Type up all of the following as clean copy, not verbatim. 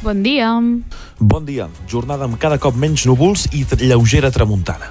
bon dia. Bon dia. Jornada amb cada cop menys núvols i lleugera tramuntana.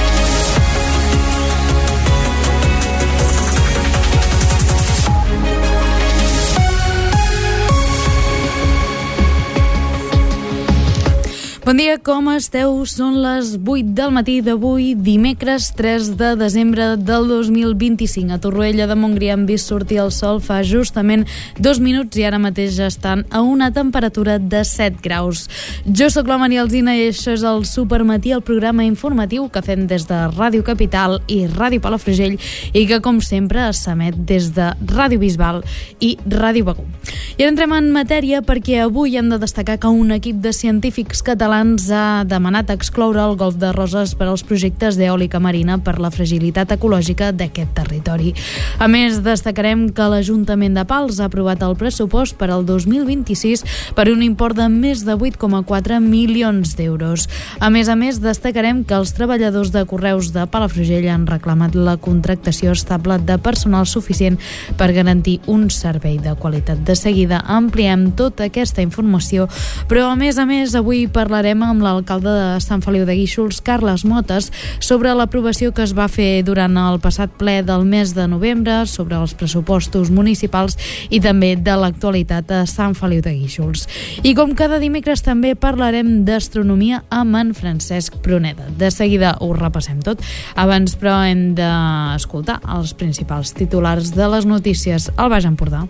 Bon dia, com esteu? Són les 8 del matí d'avui, dimecres 3 de desembre del 2025. A Torroella de Montgrí hem vist sortir el sol fa justament 2 minuts i ara mateix ja estan a una temperatura de 7 graus. Jo sóc la Maria Alsina i això és el Supermatí, el programa informatiu que fem des de Ràdio Capital i Ràdio Palafrugell i que, com sempre, s'emet des de Ràdio Bisbal i Ràdio Begur. I ara entrem en matèria perquè avui hem de destacar que un equip de científics catalans ha demanat excloure el Golf de Roses per als projectes d'eòlica marina per la fragilitat ecològica d'aquest territori. A més, destacarem que l'Ajuntament de Pals ha aprovat el pressupost per al 2026 per un import de més de 8,4 milions d'euros. A més, destacarem que els treballadors de Correus de Palafrugell han reclamat la contractació estable de personal suficient per garantir un servei de qualitat. De seguida ampliem tota aquesta informació, però a més, avui parlarem amb l'alcalde de Sant Feliu de Guíxols, Carles Motes, sobre l'aprovació que es va fer durant el passat ple del mes de novembre sobre els pressupostos municipals i també de l'actualitat a Sant Feliu de Guíxols. I com cada dimecres també parlarem d'astronomia amb en Francesc Pruneda. De seguida ho repassem tot. Abans, però, hem d'escoltar els principals titulars de les notícies al Baix Empordà.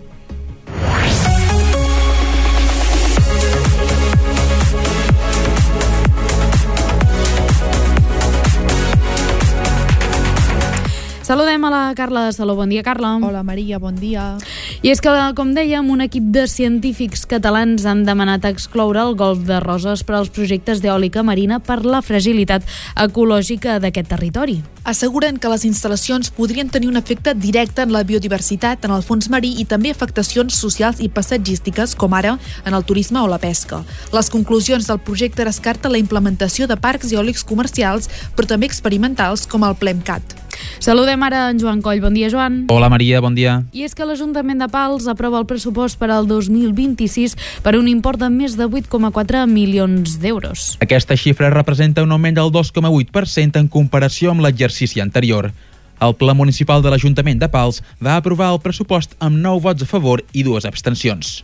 Saludem a la Carla de Saló. Bon dia, Carla. Hola, Maria, bon dia. I és que, com dèiem, un equip de científics catalans han demanat excloure el Golf de Roses per als projectes d'eòlica marina per la fragilitat ecològica d'aquest territori. Asseguren que les instal·lacions podrien tenir un efecte directe en la biodiversitat, en el fons marí i també afectacions socials i paisatgístiques, com ara en el turisme o la pesca. Les conclusions del projecte descarten la implementació de parcs eòlics comercials, però també experimentals, com el PLEMCAT. Saludem ara en Joan Coll. Bon dia, Joan. Hola, Maria, bon dia. I és que l'Ajuntament de Pals aprova el pressupost per al 2026 per un import de més de 8,4 milions d'euros. Aquesta xifra representa un augment del 2,8% en comparació amb l'exercici anterior. El Ple Municipal de l'Ajuntament de Pals va aprovar el pressupost amb 9 vots a favor i 2 abstencions.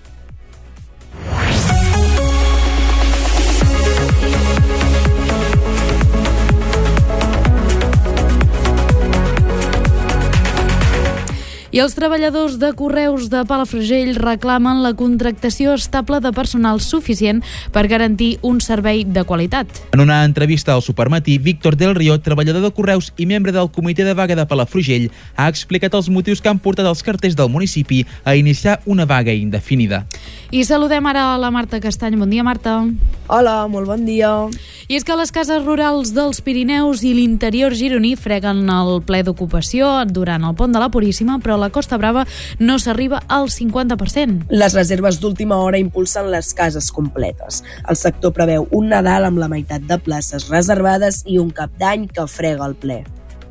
I els treballadors de Correus de Palafrugell reclamen la contractació estable de personal suficient per garantir un servei de qualitat. En una entrevista al Supermatí, Víctor del Río, treballador de Correus i membre del comitè de vaga de Palafrugell, ha explicat els motius que han portat els carters del municipi a iniciar una vaga indefinida. I saludem ara a la Marta Castany. Bon dia, Marta. Hola, molt bon dia. I és que les cases rurals dels Pirineus i l'interior gironí freguen el ple d'ocupació durant el pont de la Puríssima, però a la Costa Brava no s'arriba al 50%. Les reserves d'última hora impulsen les cases completes. El sector preveu un Nadal amb la meitat de places reservades i un cap d'any que frega el ple.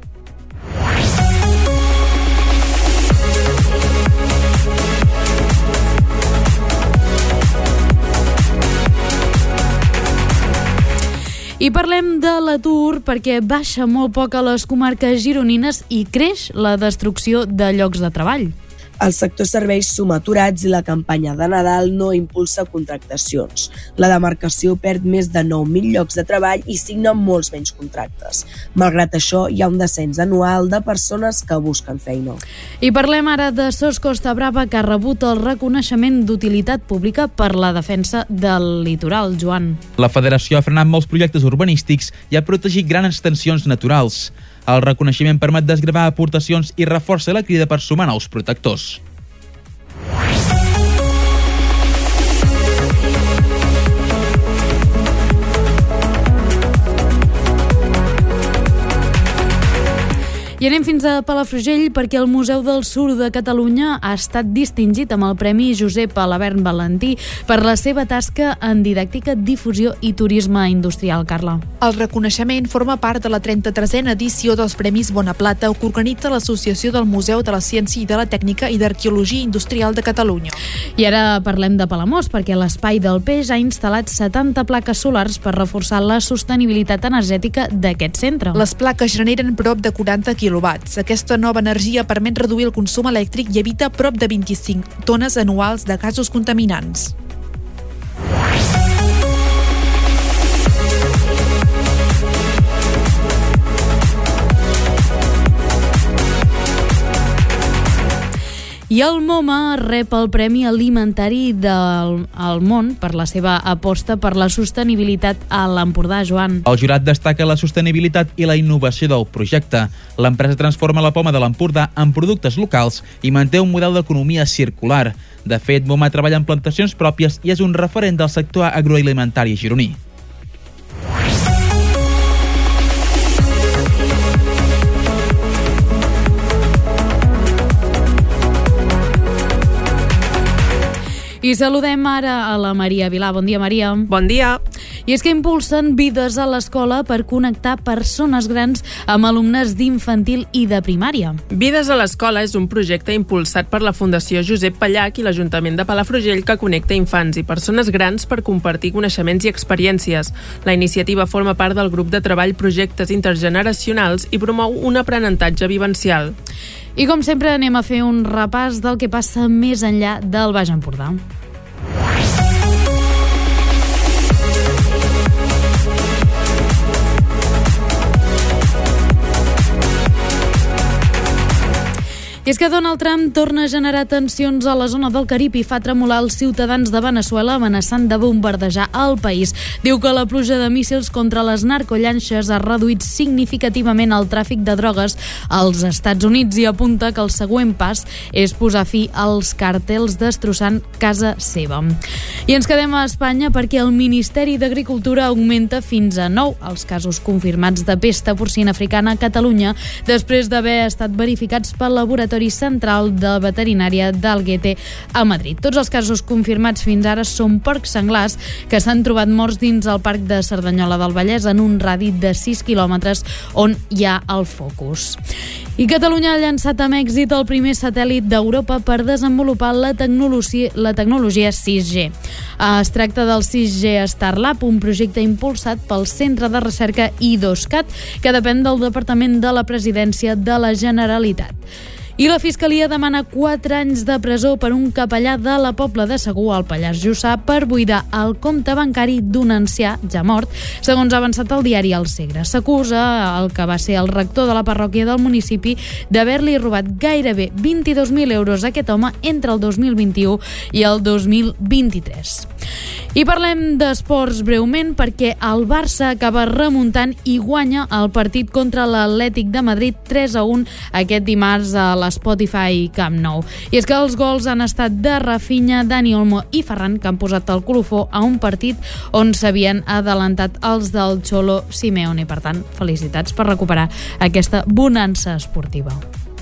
I parlem de l'atur perquè baixa molt poc a les comarques gironines i creix la destrucció de llocs de treball. El sector serveis suma aturats i la campanya de Nadal no impulsa contractacions. La demarcació perd més de 9.000 llocs de treball i signa molts menys contractes. Malgrat això, hi ha un descens anual de persones que busquen feina. I parlem ara de SOS Costa Brava, que ha rebut el reconeixement d'utilitat pública per la defensa del litoral, Joan. La Federació ha frenat molts projectes urbanístics i ha protegit grans extensions naturals. El reconeixement permet desgravar aportacions i reforça la crida per sumar nous protectors. I anem fins a Palafrugell perquè el Museu del Suro de Catalunya ha estat distingit amb el Premi Josep Alabern Valentí per la seva tasca en didàctica, difusió i turisme industrial. Carla. El reconeixement forma part de la 33a edició dels Premis Bonaplata que organitza l'Associació del Museu de la Ciència i de la Tècnica i d'Arqueologia Industrial de Catalunya. I ara parlem de Palamós perquè l'Espai del Peix ha instal·lat 70 plaques solars per reforçar la sostenibilitat energètica d'aquest centre. Les plaques generen prop de 40 quilowatts. Aquesta nova energia permet reduir el consum elèctric i evita prop de 25 tones anuals de gasos contaminants. I el MoMA rep el Premi Alimentari del món per la seva aposta per la sostenibilitat a l'Empordà, Joan. El jurat destaca la sostenibilitat i la innovació del projecte. L'empresa transforma la poma de l'Empordà en productes locals i manté un model d'economia circular. De fet, MoMA treballa en plantacions pròpies i és un referent del sector agroalimentari gironí. I saludem ara a la Maria Vilà. Bon dia, Maria. Bon dia. I és que impulsen Vides a l'Escola per connectar persones grans amb alumnes d'infantil i de primària. Vides a l'Escola és un projecte impulsat per la Fundació Josep Pallach i l'Ajuntament de Palafrugell que connecta infants i persones grans per compartir coneixements i experiències. La iniciativa forma part del grup de treball Projectes Intergeneracionals i promou un aprenentatge vivencial. I com sempre anem a fer un repàs del que passa més enllà del Baix Empordà. I és que Donald Trump torna a generar tensions a la zona del Carib i fa tremolar els ciutadans de Veneçuela amenaçant de bombardejar el país. Diu que la pluja de míssils contra les narcollanxes ha reduït significativament el tràfic de drogues als Estats Units i apunta que el següent pas és posar fi als càrtels destrossant casa seva. I ens quedem a Espanya perquè el Ministeri d'Agricultura augmenta fins a 9 els casos confirmats de pesta porcina africana a Catalunya després d'haver estat verificats pel Laboratori Central de Veterinària d'Alguete a Madrid. Tots els casos confirmats fins ara són porcs senglars que s'han trobat morts dins el Parc de Cerdanyola del Vallès en un radi de 6 quilòmetres on hi ha el focus. I Catalunya ha llançat amb èxit el primer satèl·lit d'Europa per desenvolupar la tecnologia 6G. Es tracta del 6G Starlab, un projecte impulsat pel Centre de Recerca I2CAT, que depèn del Departament de la Presidència de la Generalitat. I la Fiscalia demana 4 anys de presó per un capellà de la Pobla de Segur, al Pallars Jussà, per buidar el compte bancari d'un ancià ja mort, segons ha avançat el diari El Segre. S'acusa el que va ser el rector de la parròquia del municipi d'haver-li robat gairebé 22.000 euros a aquest home entre el 2021 i el 2023. I parlem d'esports breument perquè el Barça acaba remuntant i guanya el partit contra l'Atlètic de Madrid 3-1 aquest dimarts a l'Spotify Camp Nou. I és que els gols han estat de Rafinha, Dani Olmo i Ferran, que han posat el colofó a un partit on s'havien adelantat els del Cholo Simeone. Per tant, felicitats per recuperar aquesta bonança esportiva.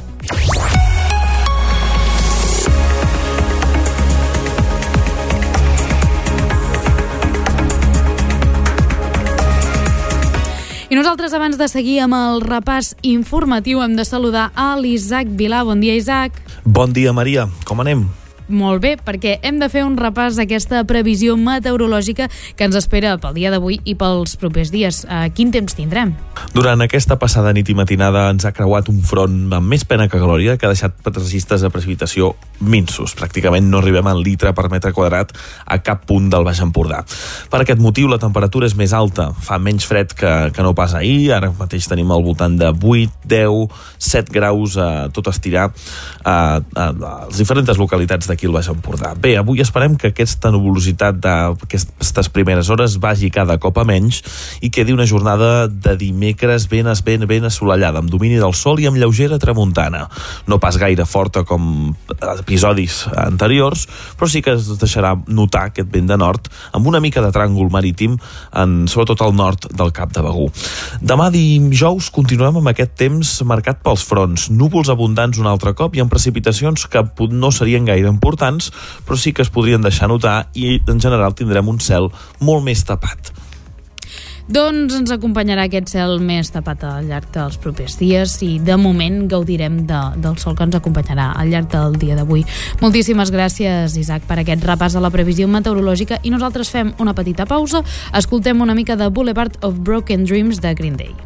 I nosaltres, abans de seguir amb el repàs informatiu, hem de saludar a l'Isaac Vilà. Bon dia, Isaac. Bon dia, Maria. Com anem? Molt bé, perquè hem de fer un repàs d'aquesta previsió meteorològica que ens espera pel dia d'avui i pels propers dies. Quin temps tindrem? Durant aquesta passada nit i matinada ens ha creuat un front amb més pena que glòria que ha deixat registres de precipitació minsos. Pràcticament no arribem al litre per metre quadrat a cap punt del Baix Empordà. Per aquest motiu la temperatura és més alta, fa menys fred que no pas ahir. Ara mateix tenim al voltant de 8, 10, 7 graus a tot estirar a les diferents localitats d'aquí d'aquí al Baix Empordà. Bé, avui esperem que aquesta nuvolositat d'aquestes primeres hores vagi cada cop a menys i quedi una jornada de dimecres ben assolellada, amb domini del sol i amb lleugera tramuntana. No pas gaire forta com episodis anteriors, però sí que es deixarà notar aquest vent de nord amb una mica de tràngol marítim, sobretot al nord del Cap de Begur. Demà dijous continuem amb aquest temps marcat pels fronts, núvols abundants un altre cop i amb precipitacions que no serien gaire importants, però sí que es podrien deixar notar i en general tindrem un cel molt més tapat. Doncs ens acompanyarà aquest cel més tapat al llarg dels propers dies i de moment gaudirem del sol que ens acompanyarà al llarg del dia d'avui. Moltíssimes gràcies, Isaac, per aquest repàs a la previsió meteorològica i nosaltres fem una petita pausa, escoltem una mica de Boulevard of Broken Dreams de Green Day.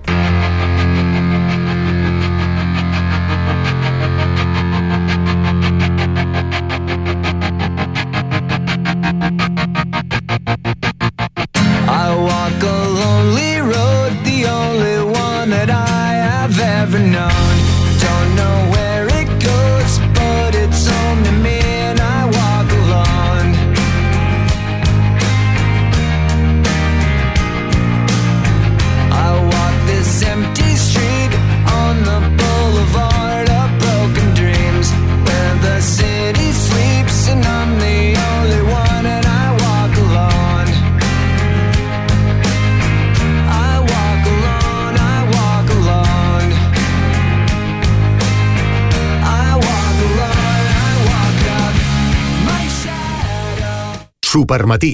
Supermatí.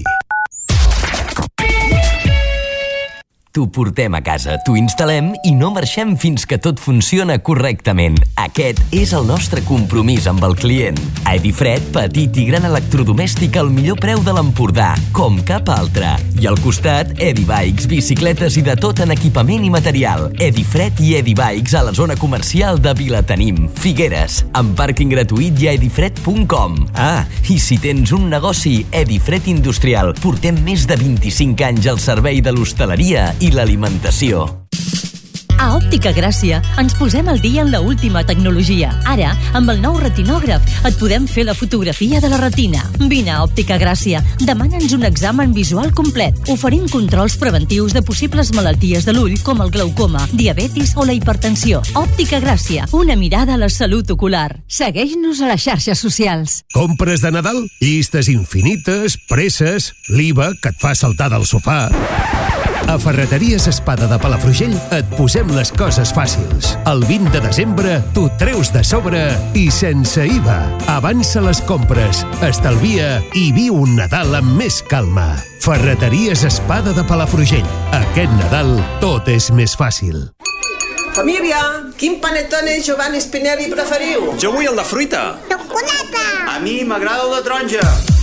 T'ho portem a casa, t'ho instal·lem i no marxem fins que tot funciona correctament. Aquest és el nostre compromís amb el client. A Edifred, petit i gran electrodomèstic al millor preu de l'Empordà, com cap altre. I al costat, Edibikes, bicicletes i de tot en equipament i material. Edifred i Edibikes a la zona comercial de Vilatenim, Figueres, amb pàrquing gratuït i a edifred.com. Ah, i si tens un negoci, Edifred Industrial. Portem més de 25 anys al servei de l'hostaleria i l'alimentació. A Òptica Gràcia ens posem al dia en la última tecnologia. Ara, amb el nou retinògraf, et podem fer la fotografia de la retina. Vine a Òptica Gràcia, demana'ns un examen visual complet. Oferim controls preventius de possibles malalties de l'ull, com el glaucoma, diabetis o la hipertensió. Òptica Gràcia, una mirada a la salut ocular. Segueix-nos a les xarxes socials. Compres de Nadal? Llistes infinites, presses, l'IVA que et fa saltar del sofà. A Ferreteries Espada de Palafrugell et posem les coses fàcils. El 20 de desembre t'ho treus de sobre i sense IVA. Avança les compres, estalvia i viu un Nadal amb més calma. Ferreteries Espada de Palafrugell. Aquest Nadal tot és més fàcil. Família, quin panetone Giovanni Spinelli preferiu? Jo vull el de fruita. Xocolata! A mi m'agrada el de taronja.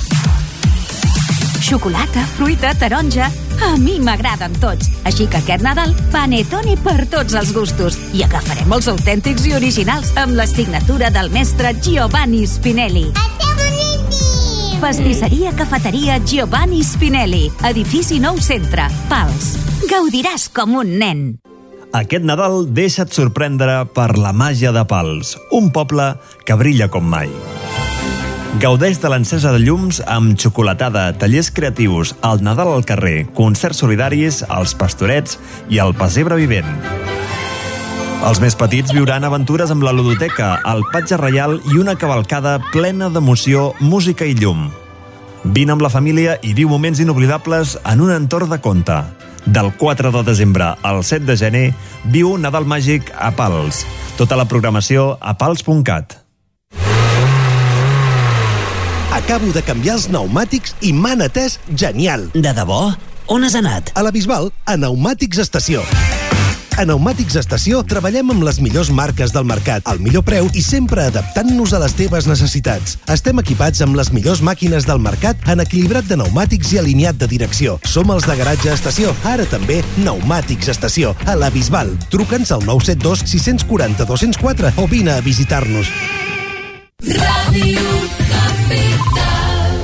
Xocolata, fruita, taronja... A mi m'agraden tots. Així que aquest Nadal, panetone per tots els gustos. I agafarem els autèntics i originals amb la signatura del mestre Giovanni Spinelli. Pastisseria Cafeteria Giovanni Spinelli. Edifici Nou Centre, Pals. Gaudiràs com un nen. Aquest Nadal deixa't sorprendre per la màgia de Pals, un poble que brilla com mai. Gaudeix de l'encesa de llums amb xocolatada, tallers creatius, el Nadal al carrer, concerts solidaris, els pastorets i el pessebre vivent. Els més petits viuran aventures amb la ludoteca, el patge reial i una cavalcada plena d'emoció, música i llum. Vine amb la família i viu moments inoblidables en un entorn de conte. Del 4 de desembre al 7 de gener, viu un Nadal màgic a Pals. Tota la programació a pals.cat. Acabo de canviar els pneumàtics i m'han atès genial. De debò? On has anat? A la Bisbal, a Pneumàtics Estació. A Pneumàtics Estació treballem amb les millors marques del mercat, al millor preu i sempre adaptant-nos a les teves necessitats. Estem equipats amb les millors màquines del mercat en equilibrat de pneumàtics i alineat de direcció. Som els de Garatge Estació, ara també Pneumàtics Estació, a la Bisbal. Truca'ns al 972 640 204 o vine a visitar-nos. Ràdio Capital.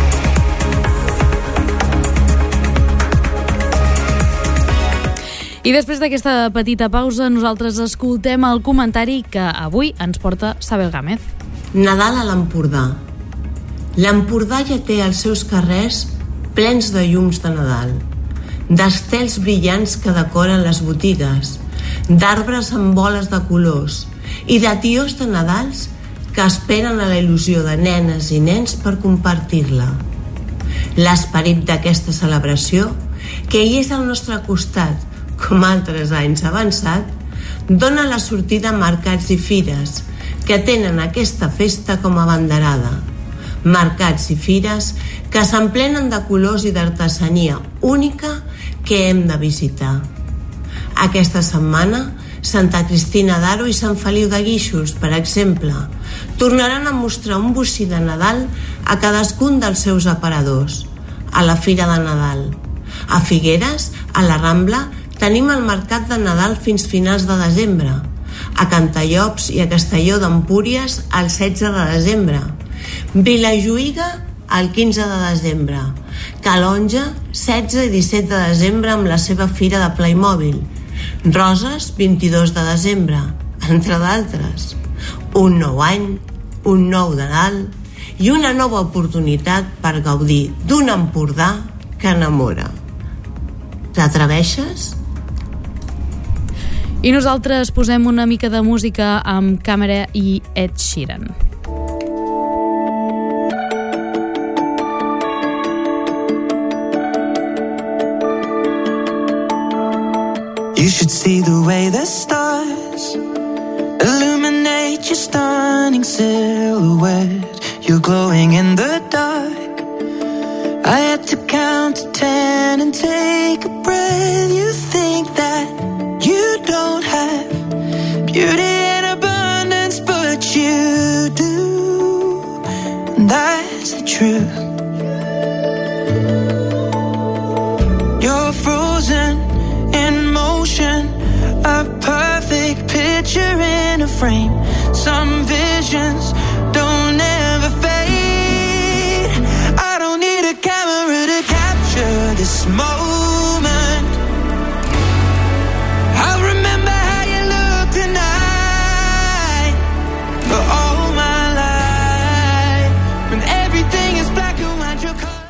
I I després d'aquesta petita pausa, nosaltres escoltem el comentari que avui ens porta Sabel Gámez. Nadal a l'Empordà. L'Empordà ja té els seus carrers plens de llums de Nadal, d'estels brillants que decoren les botigues, d'arbres amb boles de colors i de tios de Nadals que esperen a la il·lusió de nenes i nens per compartir-la. L'esperit d'aquesta celebració, que hi és al nostre costat, com altres anys avançat, dona la sortida a mercats i fires que tenen aquesta festa com a banderada. Mercats i fires que s'emplenen de colors i d'artesania única que hem de visitar. Aquesta setmana, Santa Cristina d'Aro i Sant Feliu de Guíxols, per exemple, tornaran a mostrar un bocí de Nadal a cadascun dels seus aparadors. A la Fira de Nadal. A Figueres, a la Rambla, tenim el Mercat de Nadal fins finals de desembre. A Cantallops i a Castelló d'Empúries el 16 de desembre. Vilajuïga el 15 de desembre. Calonja 16 i 17 de desembre amb la seva fira de Playmobil. Roses 22 de desembre, entre d'altres. Un nou any, un nou Nadal i una nova oportunitat per gaudir d'un Empordà que enamora. T'atreveixes? I nosaltres posem una mica de música amb Càmera i Ed Sheeran. You should see the way the stars illuminate your stunning silhouette. You're glowing in the dark. I had to count to 10 and take a breath. You think that you don't have beauty in abundance, but you do. And that's the truth. You're frozen in motion, a perfect picture in a frame. Some visions don't ever fade. I don't need a camera to capture this moment. I'll remember how you look tonight for all my life. When everything is black and white, you're cold.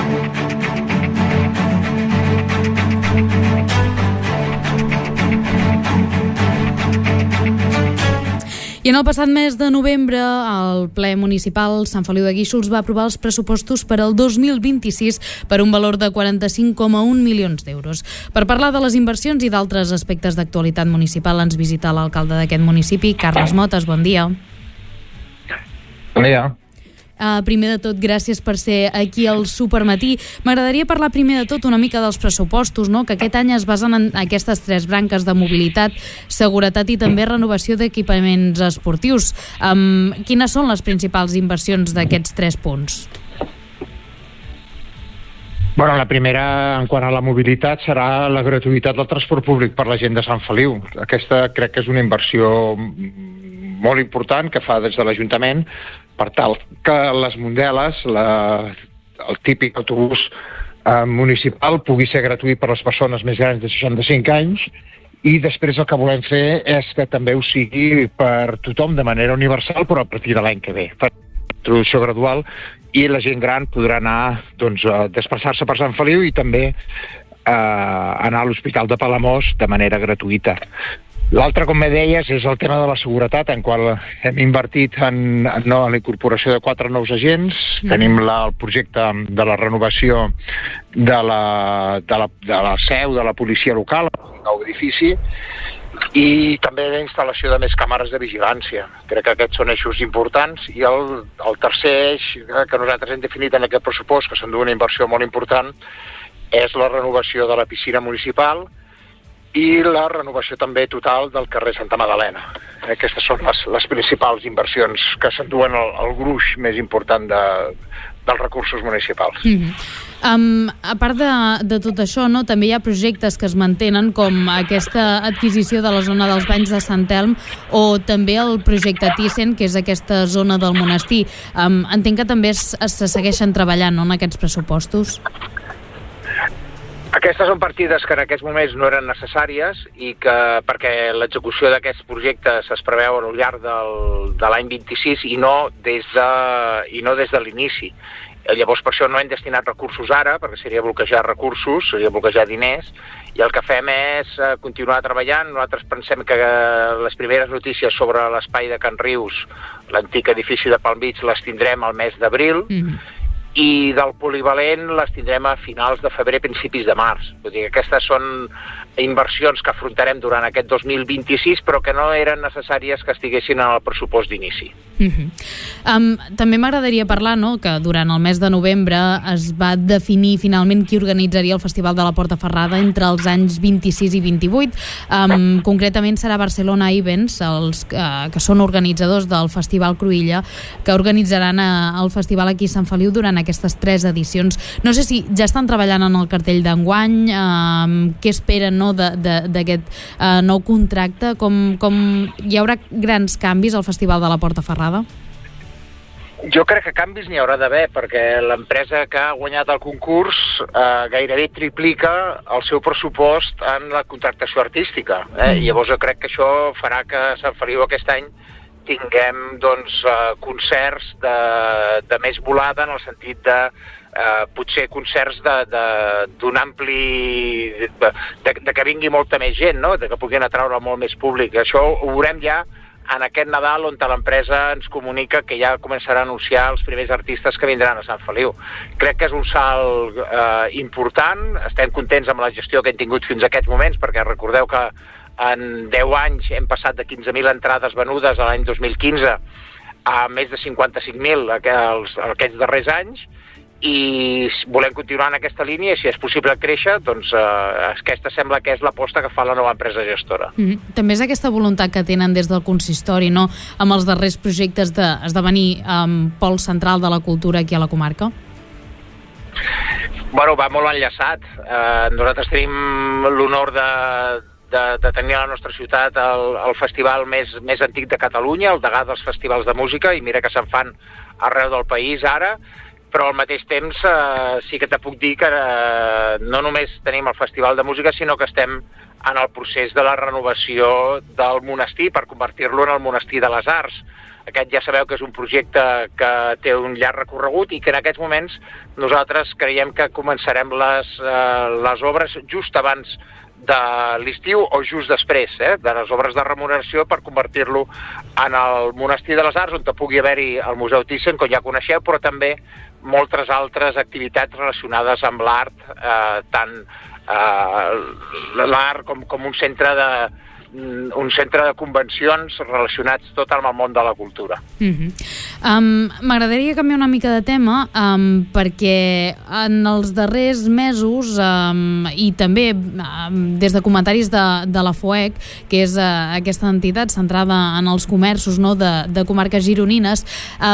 I en el passat mes de novembre, el ple municipal Sant Feliu de Guíxols va aprovar els pressupostos per al 2026 per un valor de 45,1 milions d'euros. Per parlar de les inversions i d'altres aspectes d'actualitat municipal ens visita l'alcalde d'aquest municipi, Carles Motes. Bon dia. Bon dia. Primer de tot, gràcies per ser aquí al Supermatí. M'agradaria parlar primer de tot una mica dels pressupostos, no? Que aquest any es basen en aquestes tres branques de mobilitat, seguretat i també renovació d'equipaments esportius. Quines són les principals inversions d'aquests tres punts? Bueno, la primera, en quant a la mobilitat, serà la gratuïtat del transport públic per la gent de Sant Feliu. Aquesta crec que és una inversió molt important que fa des de l'Ajuntament per tal que les Mondeles, el típic autobús municipal, pugui ser gratuït per a les persones més grans de 65 anys, i després el que volem fer és que també ho sigui per tothom de manera universal, però a partir de l'any que ve. Per introducció gradual, i la gent gran podrà anar a desplaçar-se per Sant Feliu i també anar a l'Hospital de Palamós de manera gratuïta. L'altre, com me deies, és el tema de la seguretat, en qual hem invertit en la incorporació de 4 nous agents. Tenim el projecte de la renovació de la seu de la policia local, un nou edifici, i també la instal·lació de més càmeres de vigilància. Crec que aquests són eixos importants. I el tercer eix que nosaltres hem definit en aquest pressupost, que s'endú una inversió molt important, és la renovació de la piscina municipal i la renovació també total del carrer Santa Magdalena. Aquestes són les principals inversions que s'enduen el gruix més important dels recursos municipals. A part de tot això, no, també hi ha projectes que es mantenen, com aquesta adquisició de la zona dels Banys de Sant Elm o també el projecte Thyssen, que és aquesta zona del monestir. Entenc que també se segueixen treballant, no, en aquests pressupostos. Aquestes són partides que en aquests moments no eren necessàries i que perquè l'execució d'aquests projectes es preveu al llarg de l'any 26 i no des de l'inici. Llavors, per això no hem destinat recursos ara, perquè seria bloquejar recursos, seria bloquejar diners, i el que fem és continuar treballant. Nosaltres pensem que les primeres notícies sobre l'espai de Can Rius, l'antic edifici de Palm Beach, les tindrem al mes d'abril, i del polivalent les tindrem a finals de febrer, principis de març. Vull dir que aquestes són inversions que afrontarem durant aquest 2026, però que no eren necessàries que estiguessin en el pressupost d'inici. També m'agradaria parlar, no?, que durant el mes de novembre es va definir finalment qui organitzaria el Festival de la Portaferrada entre els anys 26 i 28. Concretament serà Barcelona Events, els que són organitzadors del Festival Cruïlla, que organitzaran el festival aquí a Sant Feliu durant aquestes 3 edicions. No sé si ja estan treballant en el cartell d'enguany, què esperen, no, d'aquest nou contracte, com hi haurà grans canvis al Festival de la Portaferrada? Jo crec que canvis n'hi haurà d'haver, perquè l'empresa que ha guanyat el concurs gairebé triplica el seu pressupost en la contractació artística. Llavors jo crec que això farà que a Sant Feliu aquest any tinguem concerts de més volada, en el sentit de potser concerts d'un ampli... de que vingui molta més gent, no?, de que puguin atraure molt més públic. Això ho veurem ja en aquest Nadal, on l'empresa ens comunica que ja començarà a anunciar els primers artistes que vindran a Sant Feliu. Crec que és un salt important, estem contents amb la gestió que hem tingut fins a aquests moments, perquè recordeu que en 10 anys hem passat de 15.000 entrades venudes a l'any 2015 a més de 55.000 aquests darrers anys, i volem continuar en aquesta línia, i si és possible créixer, doncs aquesta sembla que és l'aposta que fa la nova empresa gestora. També és aquesta voluntat que tenen des del consistori, no?, amb els darrers projectes d'esdevenir pol central de la cultura aquí a la comarca? Bueno, va molt enllaçat. Nosaltres tenim l'honor de tenir a la nostra ciutat el festival més antic de Catalunya, el degà dels festivals de música, i mira que se'n fan arreu del país ara, però al mateix temps sí que te puc dir que no només tenim el Festival de Música, sinó que estem en el procés de la renovació del monestir per convertir-lo en el monestir de les arts. Aquest ja sabeu que és un projecte que té un llarg recorregut i que en aquests moments nosaltres creiem que començarem les obres just abans de l'estiu o just després, de les obres de remuneració, per convertir-lo en el monestir de les arts, on pugui haver-hi el Museu Thyssen, com ja coneixeu, però també moltes altres activitats relacionades amb l'art, tant l'art com un centre de convencions relacionats tot amb el món de la cultura. M'agradaria canviar una mica de tema, perquè en els darrers mesos, i també des de comentaris de la FOEC, que és aquesta entitat centrada en els comerços, no, de comarques gironines,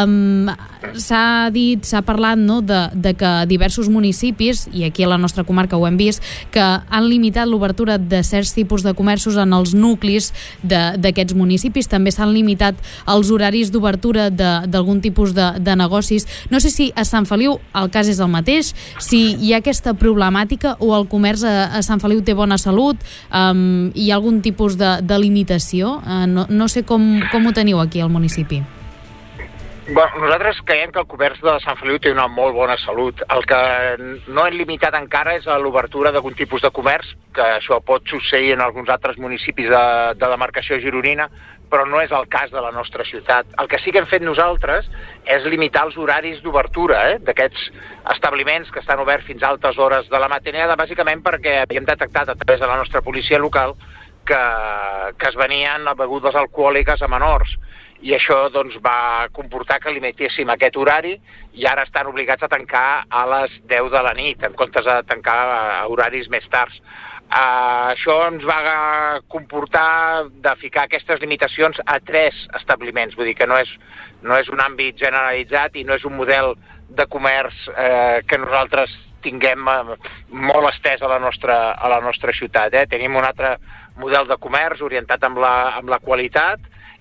s'ha parlat, no, de que diversos municipis, i aquí a la nostra comarca ho hem vist, que han limitat l'obertura de certs tipus de comerços en els nuclis d'aquests municipis. També s'han limitat els horaris d'obertura d'algun tipus de negocis. No sé si a Sant Feliu el cas és el mateix, si hi ha aquesta problemàtica o el comerç a Sant Feliu té bona salut, hi ha algun tipus de limitació. No sé com ho teniu aquí al municipi. Bueno, nosaltres creiem que el comerç de Sant Feliu té una molt bona salut. El que no hem limitat encara és l'obertura d'algun tipus de comerç, que això pot succeir en alguns altres municipis de demarcació gironina, però no és el cas de la nostra ciutat. El que sí que hem fet nosaltres és limitar els horaris d'obertura d'aquests establiments que estan oberts fins a altes hores de la matinada, bàsicament perquè hem detectat a través de la nostra policia local que es venien begudes alcohòliques a menors, i això doncs, va comportar que limitéssim aquest horari, i ara estan obligats a tancar a les 10 de la nit, en comptes de tancar a horaris més tards. Això ens va comportar de ficar aquestes limitacions a 3 establiments, vull dir que no és un àmbit generalitzat i no és un model de comerç que nosaltres tinguem molt estès a la nostra ciutat. Tenim un altre model de comerç orientat amb la qualitat,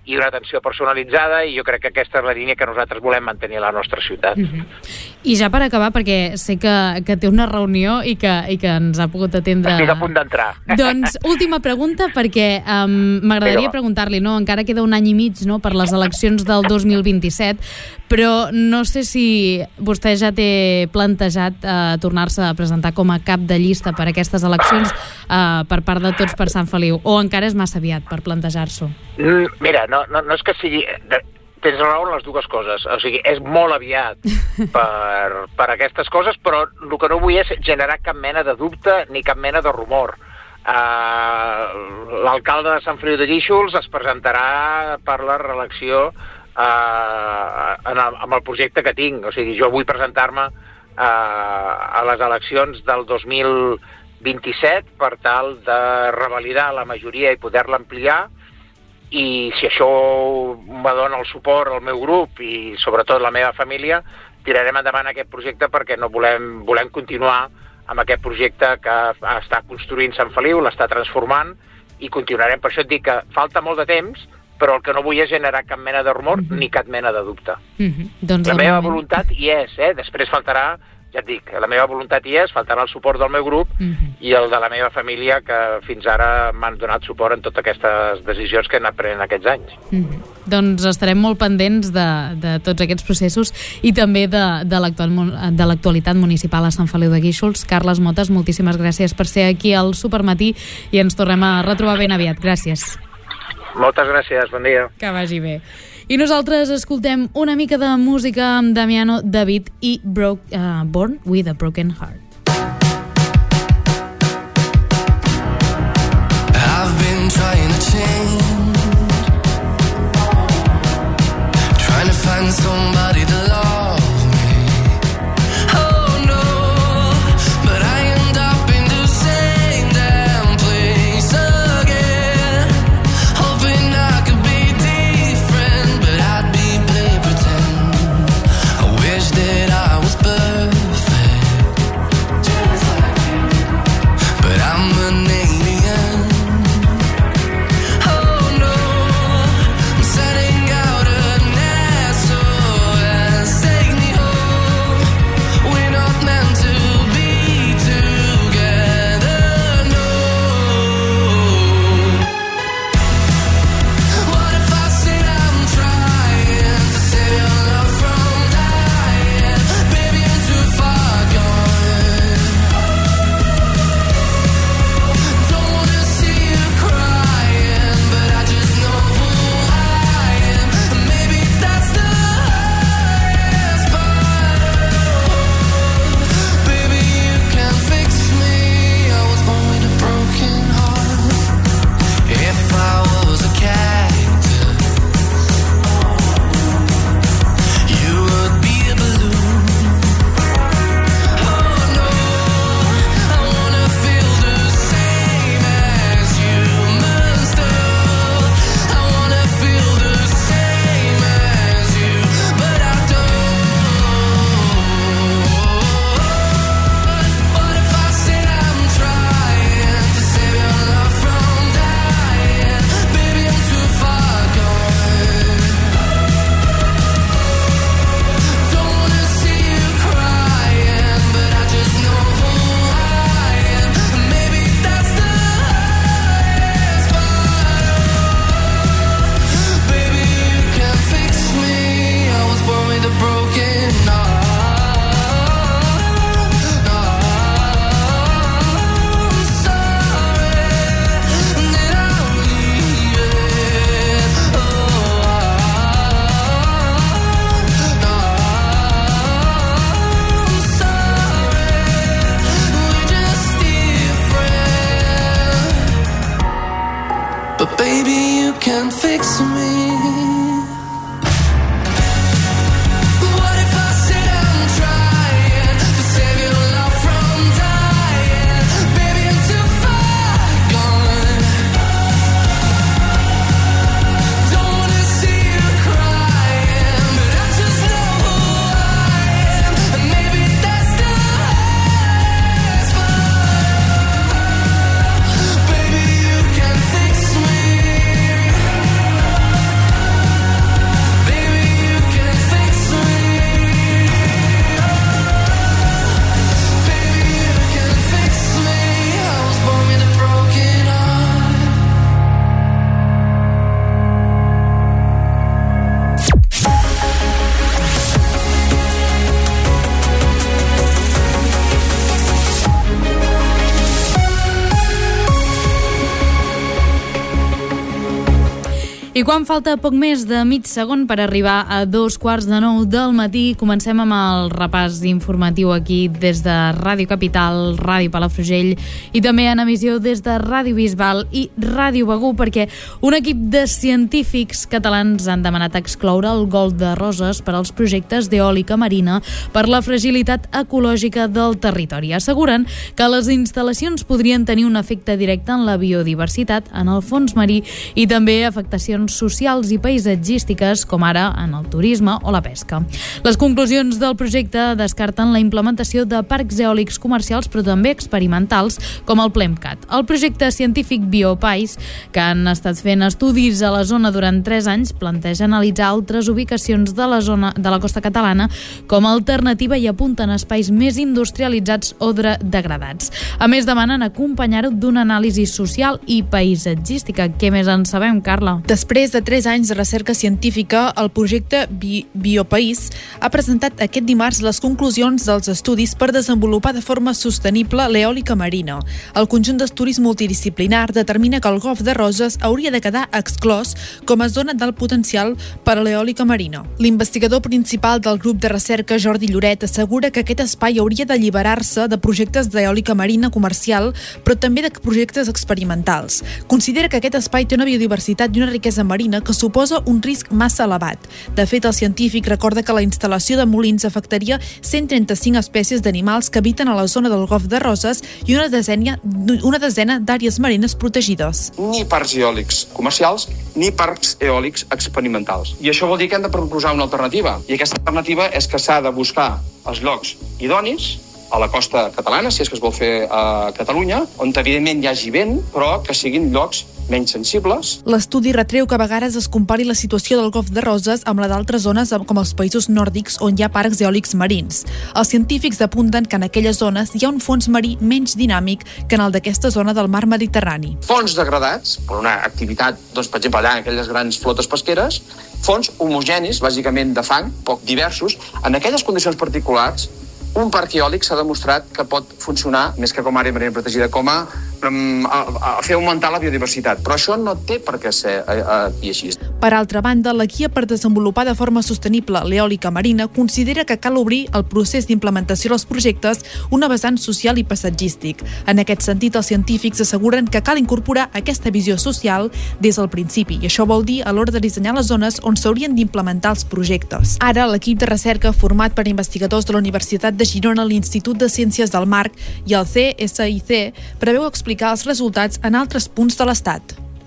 i una atenció personalitzada, i jo crec que aquesta és la línia que nosaltres volem mantenir a la nostra ciutat. I ja per acabar, perquè sé que té una reunió i que ens ha pogut atendre... Estic a punt d'entrar. Doncs, última pregunta, perquè m'agradaria preguntar-li, no? Encara queda un any i mig, no?, per les eleccions del 2027, però no sé si vostè ja té plantejat tornar-se a presentar com a cap de llista per aquestes eleccions per part de Tots per Sant Feliu, o encara és massa aviat per plantejar-s'ho? Mira, no és que sigui... Tens raó en les dues coses. O sigui, és molt aviat per aquestes coses, però el que no vull és generar cap mena de dubte ni cap mena de rumor. L'alcalde de Sant Feliu de Guíxols es presentarà per la reelecció amb el projecte que tinc. O sigui, jo vull presentar-me a les eleccions del 2027 per tal de revalidar la majoria i poder-la ampliar, i si això me dona el suport al meu grup i sobretot la meva família, tirarem endavant aquest projecte, perquè no volem continuar amb aquest projecte que està construint Sant Feliu, l'està transformant, i continuarem. Per això et dic que falta molt de temps, però el que no vull és generar cap mena de rumor ni cap mena de dubte. Doncs la meva voluntat hi és, després faltarà, ja et dic, la meva voluntat hi és, faltarà el suport del meu grup i el de la meva família, que fins ara m'han donat suport en totes aquestes decisions que he anat prenent aquests anys. Doncs estarem molt pendents de tots aquests processos i també de l'actualitat municipal a Sant Feliu de Guíxols. Carles Motes, moltíssimes gràcies per ser aquí al Supermatí i ens tornem a retrobar ben aviat. Gràcies. Moltes gràcies, bon dia. Que vagi bé. I nosaltres escoltem una mica de música amb Damiano David i Born with a Broken Heart. I've been trying to change, trying to find somebody to love me. Oh no, but I end up in the same damn place again, hoping I could be different, but I'd be play pretend. I wish that I was perfect, but I'm an alien. Oh no, I'm setting out an SOS. I quan falta poc més de mig segon per arribar a 8:45 del matí, comencem amb el repàs informatiu aquí des de Ràdio Capital, Ràdio Palafrugell i també en emissió des de Ràdio Bisbal i Ràdio Begur, perquè un equip de científics catalans han demanat excloure el golf de Roses per als projectes d'eòlica marina per la fragilitat ecològica del territori. Asseguren que les instal·lacions podrien tenir un efecte directe en la biodiversitat, en el fons marí i també afectacions socials i paisatgístiques, com ara en el turisme o la pesca. Les conclusions del projecte descarten la implementació de parcs eòlics comercials, però també experimentals, com el PLEMCAT. El projecte científic Biopais, que han estat fent estudis a la zona durant 3 anys, planteja analitzar altres ubicacions de la zona de la costa catalana com a alternativa i apunten a espais més industrialitzats o degradats. A més, demanen acompanyar-ho d'una anàlisi social i paisatgística. Què més en sabem, Carla? Després de 3 anys de recerca científica, el projecte Biopaís ha presentat aquest dimarts les conclusions dels estudis per desenvolupar de forma sostenible l'eòlica marina. El conjunt d'estudis multidisciplinar determina que el golf de Roses hauria de quedar exclòs com a zona d'alt potencial per a l'eòlica marina. L'investigador principal del grup de recerca, Jordi Lloret, assegura que aquest espai hauria d'alliberar-se de projectes d'eòlica marina comercial, però també de projectes experimentals. Considera que aquest espai té una biodiversitat i una riquesa marina que suposa un risc massa elevat. De fet, el científic recorda que la instal·lació de molins afectaria 135 espècies d'animals que habiten a la zona del golf de Roses i una desena d'àrees marines protegides. Ni parcs eòlics comercials ni parcs eòlics experimentals. I això vol dir que hem de proposar una alternativa. I aquesta alternativa és que s'ha de buscar els llocs idonis a la costa catalana, si és que es vol fer a Catalunya, on evidentment hi hagi vent, però que siguin llocs menys sensibles. L'estudi retreu que a vegades es compari la situació del golf de Roses amb la d'altres zones com els països nòrdics on hi ha parcs eòlics marins. Els científics apunten que en aquelles zones hi ha un fons marí menys dinàmic que en el d'aquesta zona del mar Mediterrani. Fons degradats per una activitat, doncs, per exemple, allà en aquelles grans flotes pesqueres, fons homogenis, bàsicament de fang, poc diversos. En aquelles condicions particulars, un parc eòlic s'ha demostrat que pot funcionar, més que com a àrea marina protegida, com a fer augmentar la biodiversitat. Però això no té per què ser així. Per altra banda, la guia per desenvolupar de forma sostenible l'eòlica marina considera que cal obrir el procés d'implementació dels projectes una vessant social i paisatgístic. En aquest sentit, els científics asseguren que cal incorporar aquesta visió social des del principi, i això vol dir a l'hora de dissenyar les zones on s'haurien d'implementar els projectes. Ara, l'equip de recerca, format per investigadors de la Universitat de Girona, l'Institut de Ciències del Mar i el CSIC, preveu explicar els resultats en altres punts de l'Estat.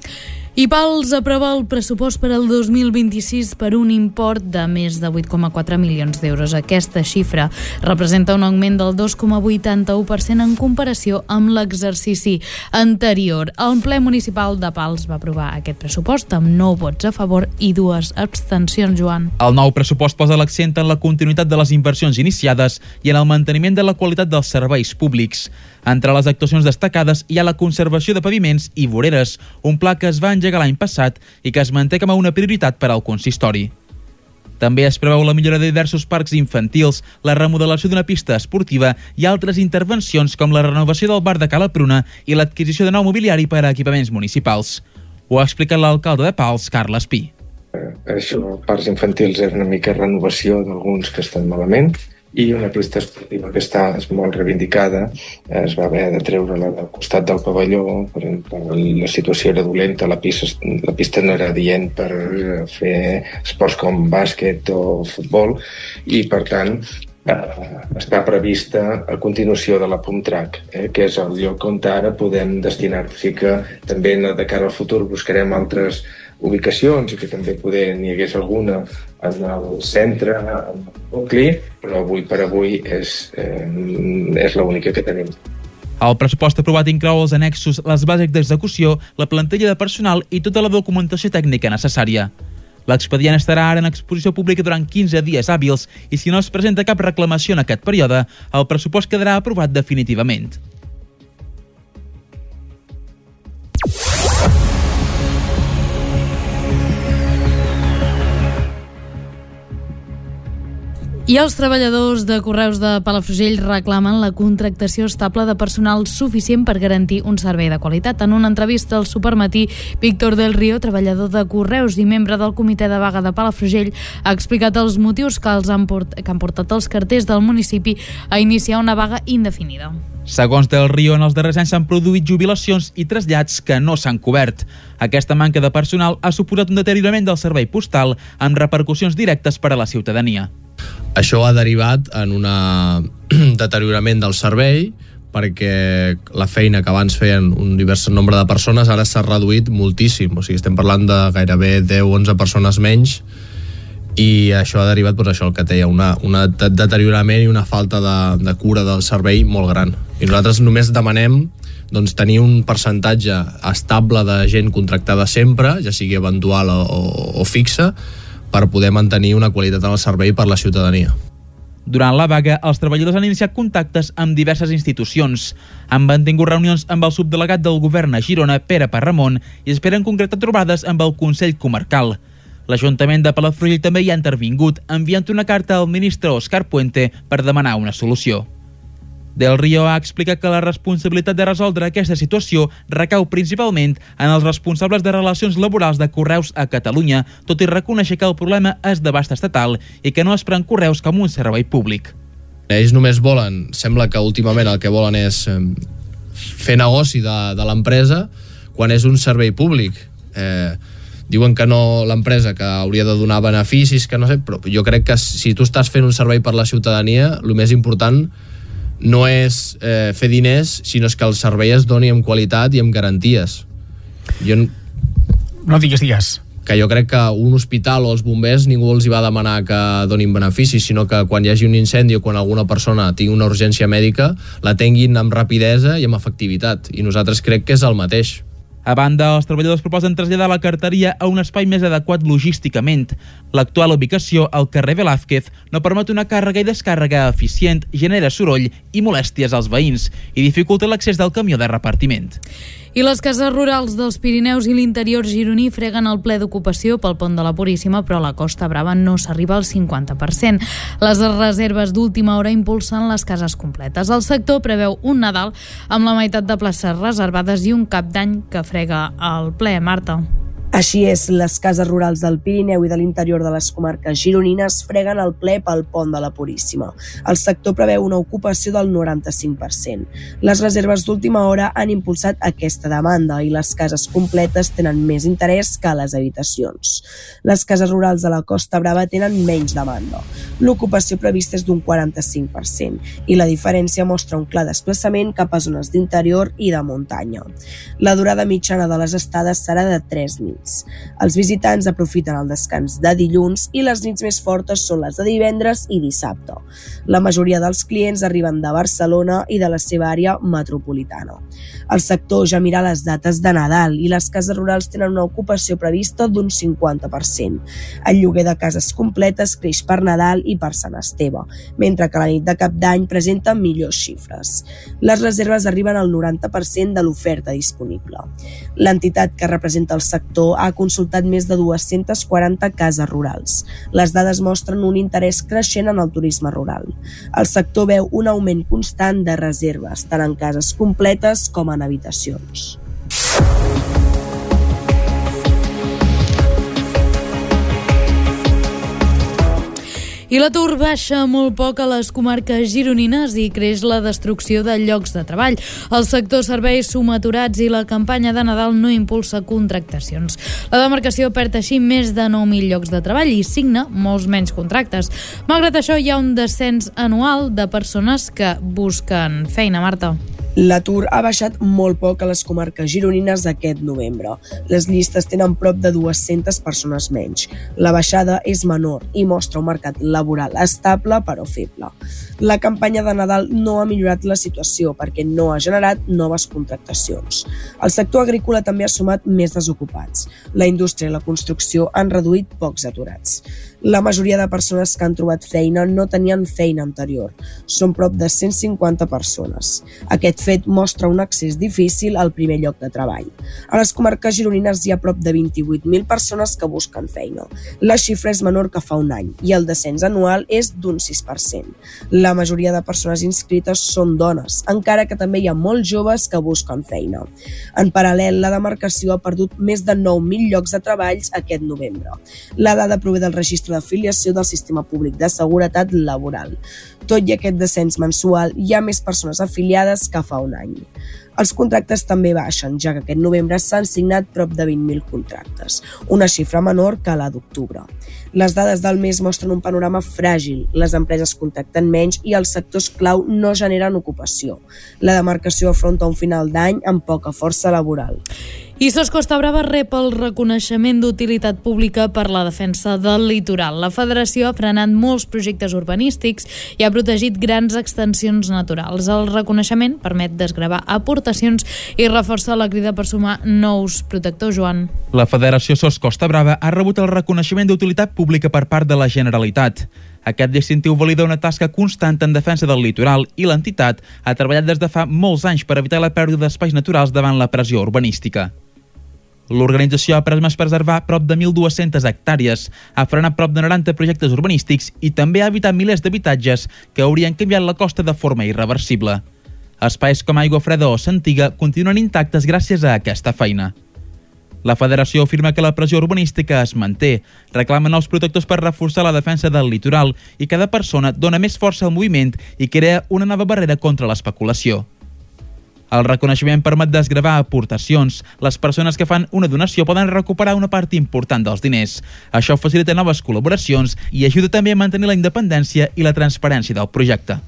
I Pals aprova el pressupost per al 2026 per un import de més de 8,4 milions d'euros. Aquesta xifra representa un augment del 2,81% en comparació amb l'exercici anterior. El ple municipal de Pals va aprovar aquest pressupost amb 9 vots a favor i 2 abstencions, Joan. El nou pressupost posa l'accent en la continuïtat de les inversions iniciades i en el manteniment de la qualitat dels serveis públics. Entre les actuacions destacades hi ha la conservació de paviments i voreres, un pla que es va engegar l'any passat i que es manté com a una prioritat per al consistori. També es preveu la millora de diversos parcs infantils, la remodelació d'una pista esportiva i altres intervencions com la renovació del bar de Cala Pruna i l'adquisició de nou mobiliari per a equipaments municipals. Ho ha explicat l'alcalde de Pals, Carles Pi. Això, parcs infantils, és una mica renovació d'alguns que estan malament, i una pista esportiva que està molt reivindicada. Es va haver de treure-la del costat del pavelló, la situació era dolenta, la pista no era adient per fer esports com bàsquet o futbol, i per tant està prevista a continuació de la Pump Track, que és el lloc on ara podem destinar. O sigui que també de cara al futur buscarem altres ubicacions i que també n'hi hagués alguna en el centre, en el nucli, però avui per avui és l'única que tenim. El pressupost aprovat inclou els annexos, les bases d'execució, la plantilla de personal i tota la documentació tècnica necessària. L'expedient estarà ara en exposició pública durant 15 dies hàbils i si no es presenta cap reclamació en aquest període, el pressupost quedarà aprovat definitivament. I els treballadors de Correus de Palafrugell reclamen la contractació estable de personal suficient per garantir un servei de qualitat. En una entrevista al Supermatí, Víctor del Río, treballador de Correus i membre del comitè de vaga de Palafrugell, ha explicat els motius que han portat els carters del municipi a iniciar una vaga indefinida. Segons del Río, en els darrers anys s'han produït jubilacions i trasllats que no s'han cobert. Aquesta manca de personal ha suposat un deteriorament del servei postal amb repercussions directes per a la ciutadania. Això ha derivat en un deteriorament del servei perquè la feina que abans feien un divers nombre de persones ara s'ha reduït moltíssim. O sigui, estem parlant de gairebé 10-11 persones menys i això ha derivat, doncs, això el que deia, un deteriorament i una falta de cura del servei molt gran. I nosaltres només demanem tenir un percentatge estable de gent contractada sempre, ja sigui eventual o fixa, per poder mantenir una qualitat en el servei per la ciutadania. Durant la vaga, els treballadors han iniciat contactes amb diverses institucions. Han mantingut reunions amb el subdelegat del govern a Girona, Pere Parramon, i esperen concretar trobades amb el Consell Comarcal. L'Ajuntament de Palafrugell també hi ha intervingut, enviant una carta al ministre Òscar Puente per demanar una solució. Del Río ha explicat que la responsabilitat de resoldre aquesta situació recau principalment en els responsables de relacions laborals de Correus a Catalunya, tot i reconèixer que el problema és d'abast estatal i que no es pren Correus com un servei públic. Ells només volen, sembla que últimament el que volen és fer negoci de l'empresa quan és un servei públic. Diuen que no, l'empresa que hauria de donar beneficis, que no sé, però jo crec que si tu estàs fent un servei per la ciutadania, el més important no és fer diners, sinó que el servei es doni amb qualitat i amb garanties. No digues. Que jo crec que un hospital o els bombers ningú els hi va demanar que donin beneficis, sinó que quan hi hagi un incendi o quan alguna persona tingui una urgència mèdica, l'atenguin amb rapidesa i amb efectivitat. I nosaltres crec que és el mateix. A banda, els treballadors proposen traslladar la carteria a un espai més adequat logísticament. L'actual ubicació, al carrer Velázquez, no permet una càrrega i descàrrega eficient, genera soroll i molèsties als veïns i dificulta l'accés del camió de repartiment. I les cases rurals dels Pirineus i l'interior gironí freguen el ple d'ocupació pel pont de la Puríssima, però a la Costa Brava no s'arriba al 50%. Les reserves d'última hora impulsen les cases completes. El sector preveu un Nadal amb la meitat de places reservades i un cap d'any que frega el ple. Marta. Així és, les cases rurals del Pirineu i de l'interior de les comarques gironines freguen el ple pel pont de la Puríssima. El sector preveu una ocupació del 95%. Les reserves d'última hora han impulsat aquesta demanda i les cases completes tenen més interès que les habitacions. Les cases rurals de la Costa Brava tenen menys demanda. L'ocupació prevista és d'un 45% i la diferència mostra un clar desplaçament cap a zones d'interior i de muntanya. La durada mitjana de les estades serà de 3 nits. Els visitants aprofiten el descans de dilluns i les nits més fortes són les de divendres i dissabte. La majoria dels clients arriben de Barcelona i de la seva àrea metropolitana. El sector ja mira les dates de Nadal i les cases rurals tenen una ocupació prevista d'un 50%. El lloguer de cases completes creix per Nadal i per Sant Esteve, mentre que la nit de Cap d'Any presenta millors xifres. Les reserves arriben al 90% de l'oferta disponible. L'entitat que representa el sector ha consultat més de 240 cases rurals. Les dades mostren un interès creixent en el turisme rural. El sector veu un augment constant de reserves, tant en cases completes com en habitacions. I l'atur baixa molt poc a les comarques gironines i creix la destrucció de llocs de treball. El sector serveis som aturats i la campanya de Nadal no impulsa contractacions. La demarcació perd així més de 9.000 llocs de treball i signa molts menys contractes. Malgrat això, hi ha un descens anual de persones que busquen feina, Marta. L'atur ha baixat molt poc a les comarques gironines aquest novembre. Les llistes tenen prop de 200 persones menys. La baixada és menor i mostra un mercat laboral estable però feble. La campanya de Nadal no ha millorat la situació perquè no ha generat noves contractacions. El sector agrícola també ha sumat més desocupats. La indústria i la construcció han reduït pocs aturats. La majoria de persones que han trobat feina no tenien feina anterior. Són prop de 150 persones. Aquest fet mostra un accés difícil al primer lloc de treball. A les comarques gironines hi ha prop de 28.000 persones que busquen feina. La xifra és menor que fa un any i el descens anual és d'un 6%. La majoria de persones inscrites són dones, encara que també hi ha molts joves que busquen feina. En paral·lel, la demarcació ha perdut més de 9.000 llocs de treballs aquest novembre. La dada prové del registre d'afiliació del Sistema Públic de Seguretat Laboral. Tot i aquest descens mensual, hi ha més persones afiliades que fa un any. Els contractes també baixen, ja que aquest novembre s'han signat prop de 20.000 contractes, una xifra menor que la d'octubre. Les dades del mes mostren un panorama fràgil, les empreses contracten menys i els sectors clau no generen ocupació. La demarcació afronta un final d'any amb poca força laboral. I SOS Costa Brava rep el reconeixement d'utilitat pública per la defensa del litoral. La Federació ha frenat molts projectes urbanístics i ha protegit grans extensions naturals. El reconeixement permet desgravar aportacions i reforça la crida per sumar nous protectors, Joan. La Federació SOS Costa Brava ha rebut el reconeixement d'utilitat pública per part de la Generalitat. Aquest distintiu valida una tasca constant en defensa del litoral i l'entitat ha treballat des de fa molts anys per evitar la pèrdua d'espais naturals davant la pressió urbanística. L'organització ha permès preservar prop de 1.200 hectàrees, ha frenat prop de 90 projectes urbanístics i també ha evitat milers d'habitatges que haurien canviat la costa de forma irreversible. Espais com Aigua Freda o Santiga continuen intactes gràcies a aquesta feina. La Federació afirma que la pressió urbanística es manté, reclama nous protectors per reforçar la defensa del litoral i cada persona dona més força al moviment i crea una nova barrera contra l'especulació. El reconeixement permet desgravar aportacions. Les persones que fan una donació poden recuperar una part important dels diners. Això facilita noves col·laboracions i ajuda també a mantenir la independència i la transparència del projecte.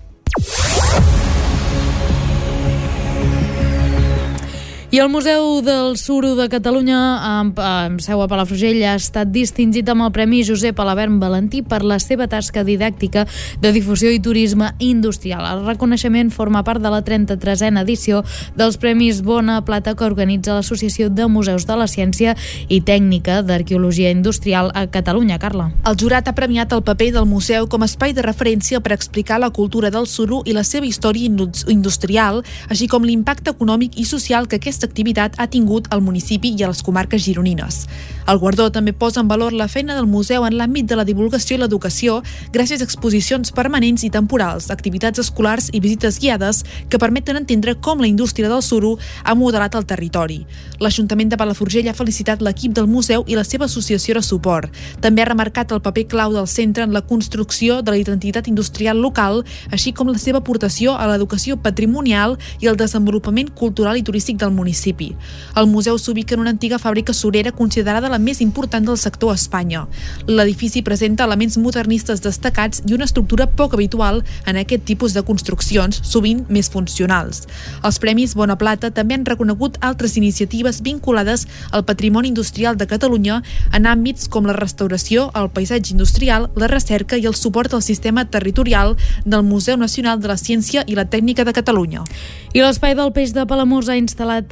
I el Museu del Suro de Catalunya, amb seu a Palafrugell, ha estat distingit amb el Premi Josep Alabern Valentí per la seva tasca didàctica de difusió i turisme industrial. El reconeixement forma part de la 33a edició dels Premis Bona Plata que organitza l'Associació de Museus de la Ciència i Tècnica d'Arqueologia Industrial a Catalunya. Carla. El jurat ha premiat el paper del museu com a espai de referència per explicar la cultura del suro i la seva història industrial, així com l'impacte econòmic i social que aquesta activitat ha tingut al municipi i a les comarques gironines. El guardó també posa en valor la feina del museu en l'àmbit de la divulgació i l'educació gràcies a exposicions permanents i temporals, activitats escolars i visites guiades que permeten entendre com la indústria del suro ha modelat el territori. L'Ajuntament de Palafrugell ha felicitat l'equip del museu i la seva associació de suport. També ha remarcat el paper clau del centre en la construcció de la identitat industrial local, així com la seva aportació a l'educació patrimonial i el desenvolupament cultural i turístic del municipi. El museu s'ubica en una antiga fàbrica surera considerada la més important del sector a Espanya. L'edifici presenta elements modernistes destacats i una estructura poc habitual en aquest tipus de construccions, sovint més funcionals. Els Premis Bona Plata també han reconegut altres iniciatives vinculades al patrimoni industrial de Catalunya en àmbits com la restauració, el paisatge industrial, la recerca i el suport al sistema territorial del Museu Nacional de la Ciència i la Tècnica de Catalunya. I l'Espai del Peix de Palamós ha instal·lat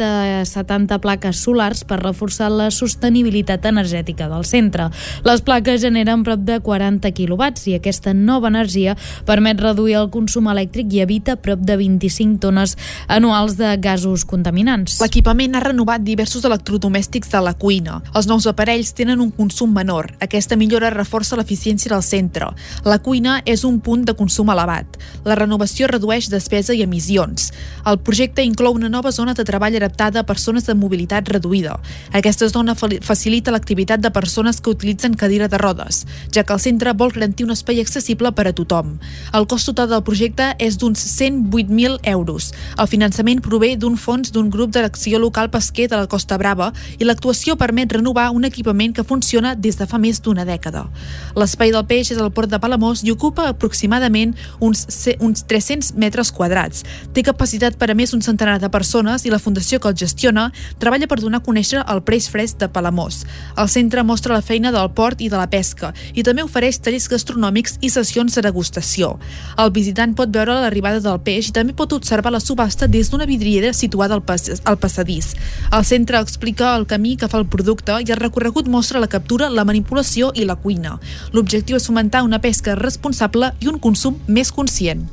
70 plaques solars per reforçar la sostenibilitat energètica del centre. Les plaques generen prop de 40 quilowatts i aquesta nova energia permet reduir el consum elèctric i evita prop de 25 tones anuals de gasos contaminants. L'equipament ha renovat diversos electrodomèstics de la cuina. Els nous aparells tenen un consum menor. Aquesta millora reforça l'eficiència del centre. La cuina és un punt de consum elevat. La renovació redueix despesa i emissions. El projecte inclou una nova zona de treball adaptada a persones de mobilitat reduïda. Aquesta zona facilita l'activitat de persones que utilitzen cadira de rodes, ja que el centre vol garantir un espai accessible per a tothom. El cost total del projecte és d'uns 108.000 euros. El finançament prové d'un fons d'un grup d'acció local pesquer de la Costa Brava i l'actuació permet renovar un equipament que funciona des de fa més d'una dècada. L'Espai del Peix és al port de Palamós i ocupa aproximadament uns 300 metres quadrats. Té capacitat per a més d'un centenar de persones i la Fundació que el gestiona treballa per donar a conèixer el peix fresc de Palamós. El centre mostra la feina del port i de la pesca i també ofereix tallers gastronòmics i sessions de degustació. El visitant pot veure l'arribada del peix i també pot observar la subhasta des d'una vidriera situada al passadís. El centre explica el camí que fa el producte i el recorregut mostra la captura, la manipulació i la cuina. L'objectiu és fomentar una pesca responsable i un consum més conscient.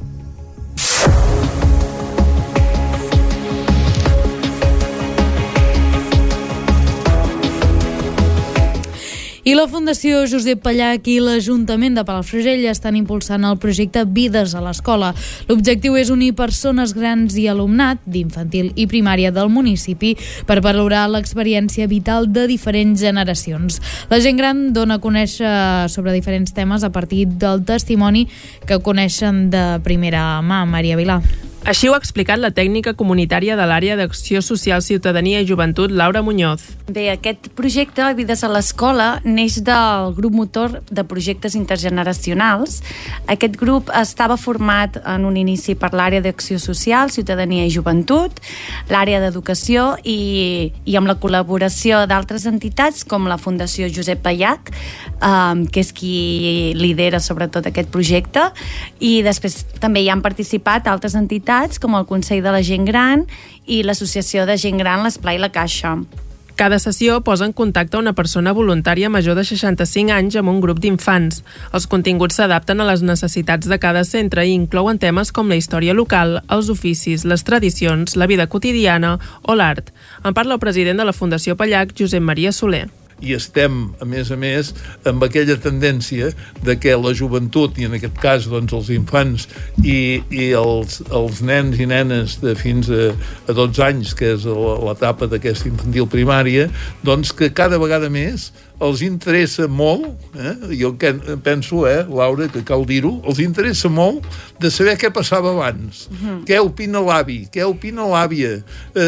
I la Fundació Josep Pallach i l'Ajuntament de Palafrugell estan impulsant el projecte Vides a l'Escola. L'objectiu és unir persones grans i alumnat d'infantil i primària del municipi per valorar l'experiència vital de diferents generacions. La gent gran dona a conèixer sobre diferents temes a partir del testimoni que coneixen de primera mà. Maria Vilà. Així ho ha explicat la tècnica comunitària de l'àrea d'Acció Social, Ciutadania i Joventut, Laura Muñoz. Bé, aquest projecte, Vides a l'Escola, neix del grup motor de projectes intergeneracionals. Aquest grup estava format en un inici per l'àrea d'Acció Social, Ciutadania i Joventut, l'àrea d'Educació i amb la col·laboració d'altres entitats com la Fundació Josep Pallach, que és qui lidera sobretot aquest projecte, i després també hi han participat altres entitats com el Consell de la Gent Gran i l'Associació de Gent Gran l'Esplai i la Caixa. Cada sessió posa en contacte una persona voluntària major de 65 anys amb un grup d'infants. Els continguts s'adapten a les necessitats de cada centre i inclouen temes com la història local, els oficis, les tradicions, la vida quotidiana o l'art. En parla el president de la Fundació Pallach, Josep Maria Soler. I estem, a més, amb aquella tendència de que la joventut, i en aquest cas doncs, els infants i els nens i nenes de fins a 12 anys, que és l'etapa d'aquesta infantil primària, doncs que cada vegada més els interessa molt, jo penso, Laura, que cal dir-ho, els interessa molt de saber què passava abans, què opina l'avi, què opina l'àvia,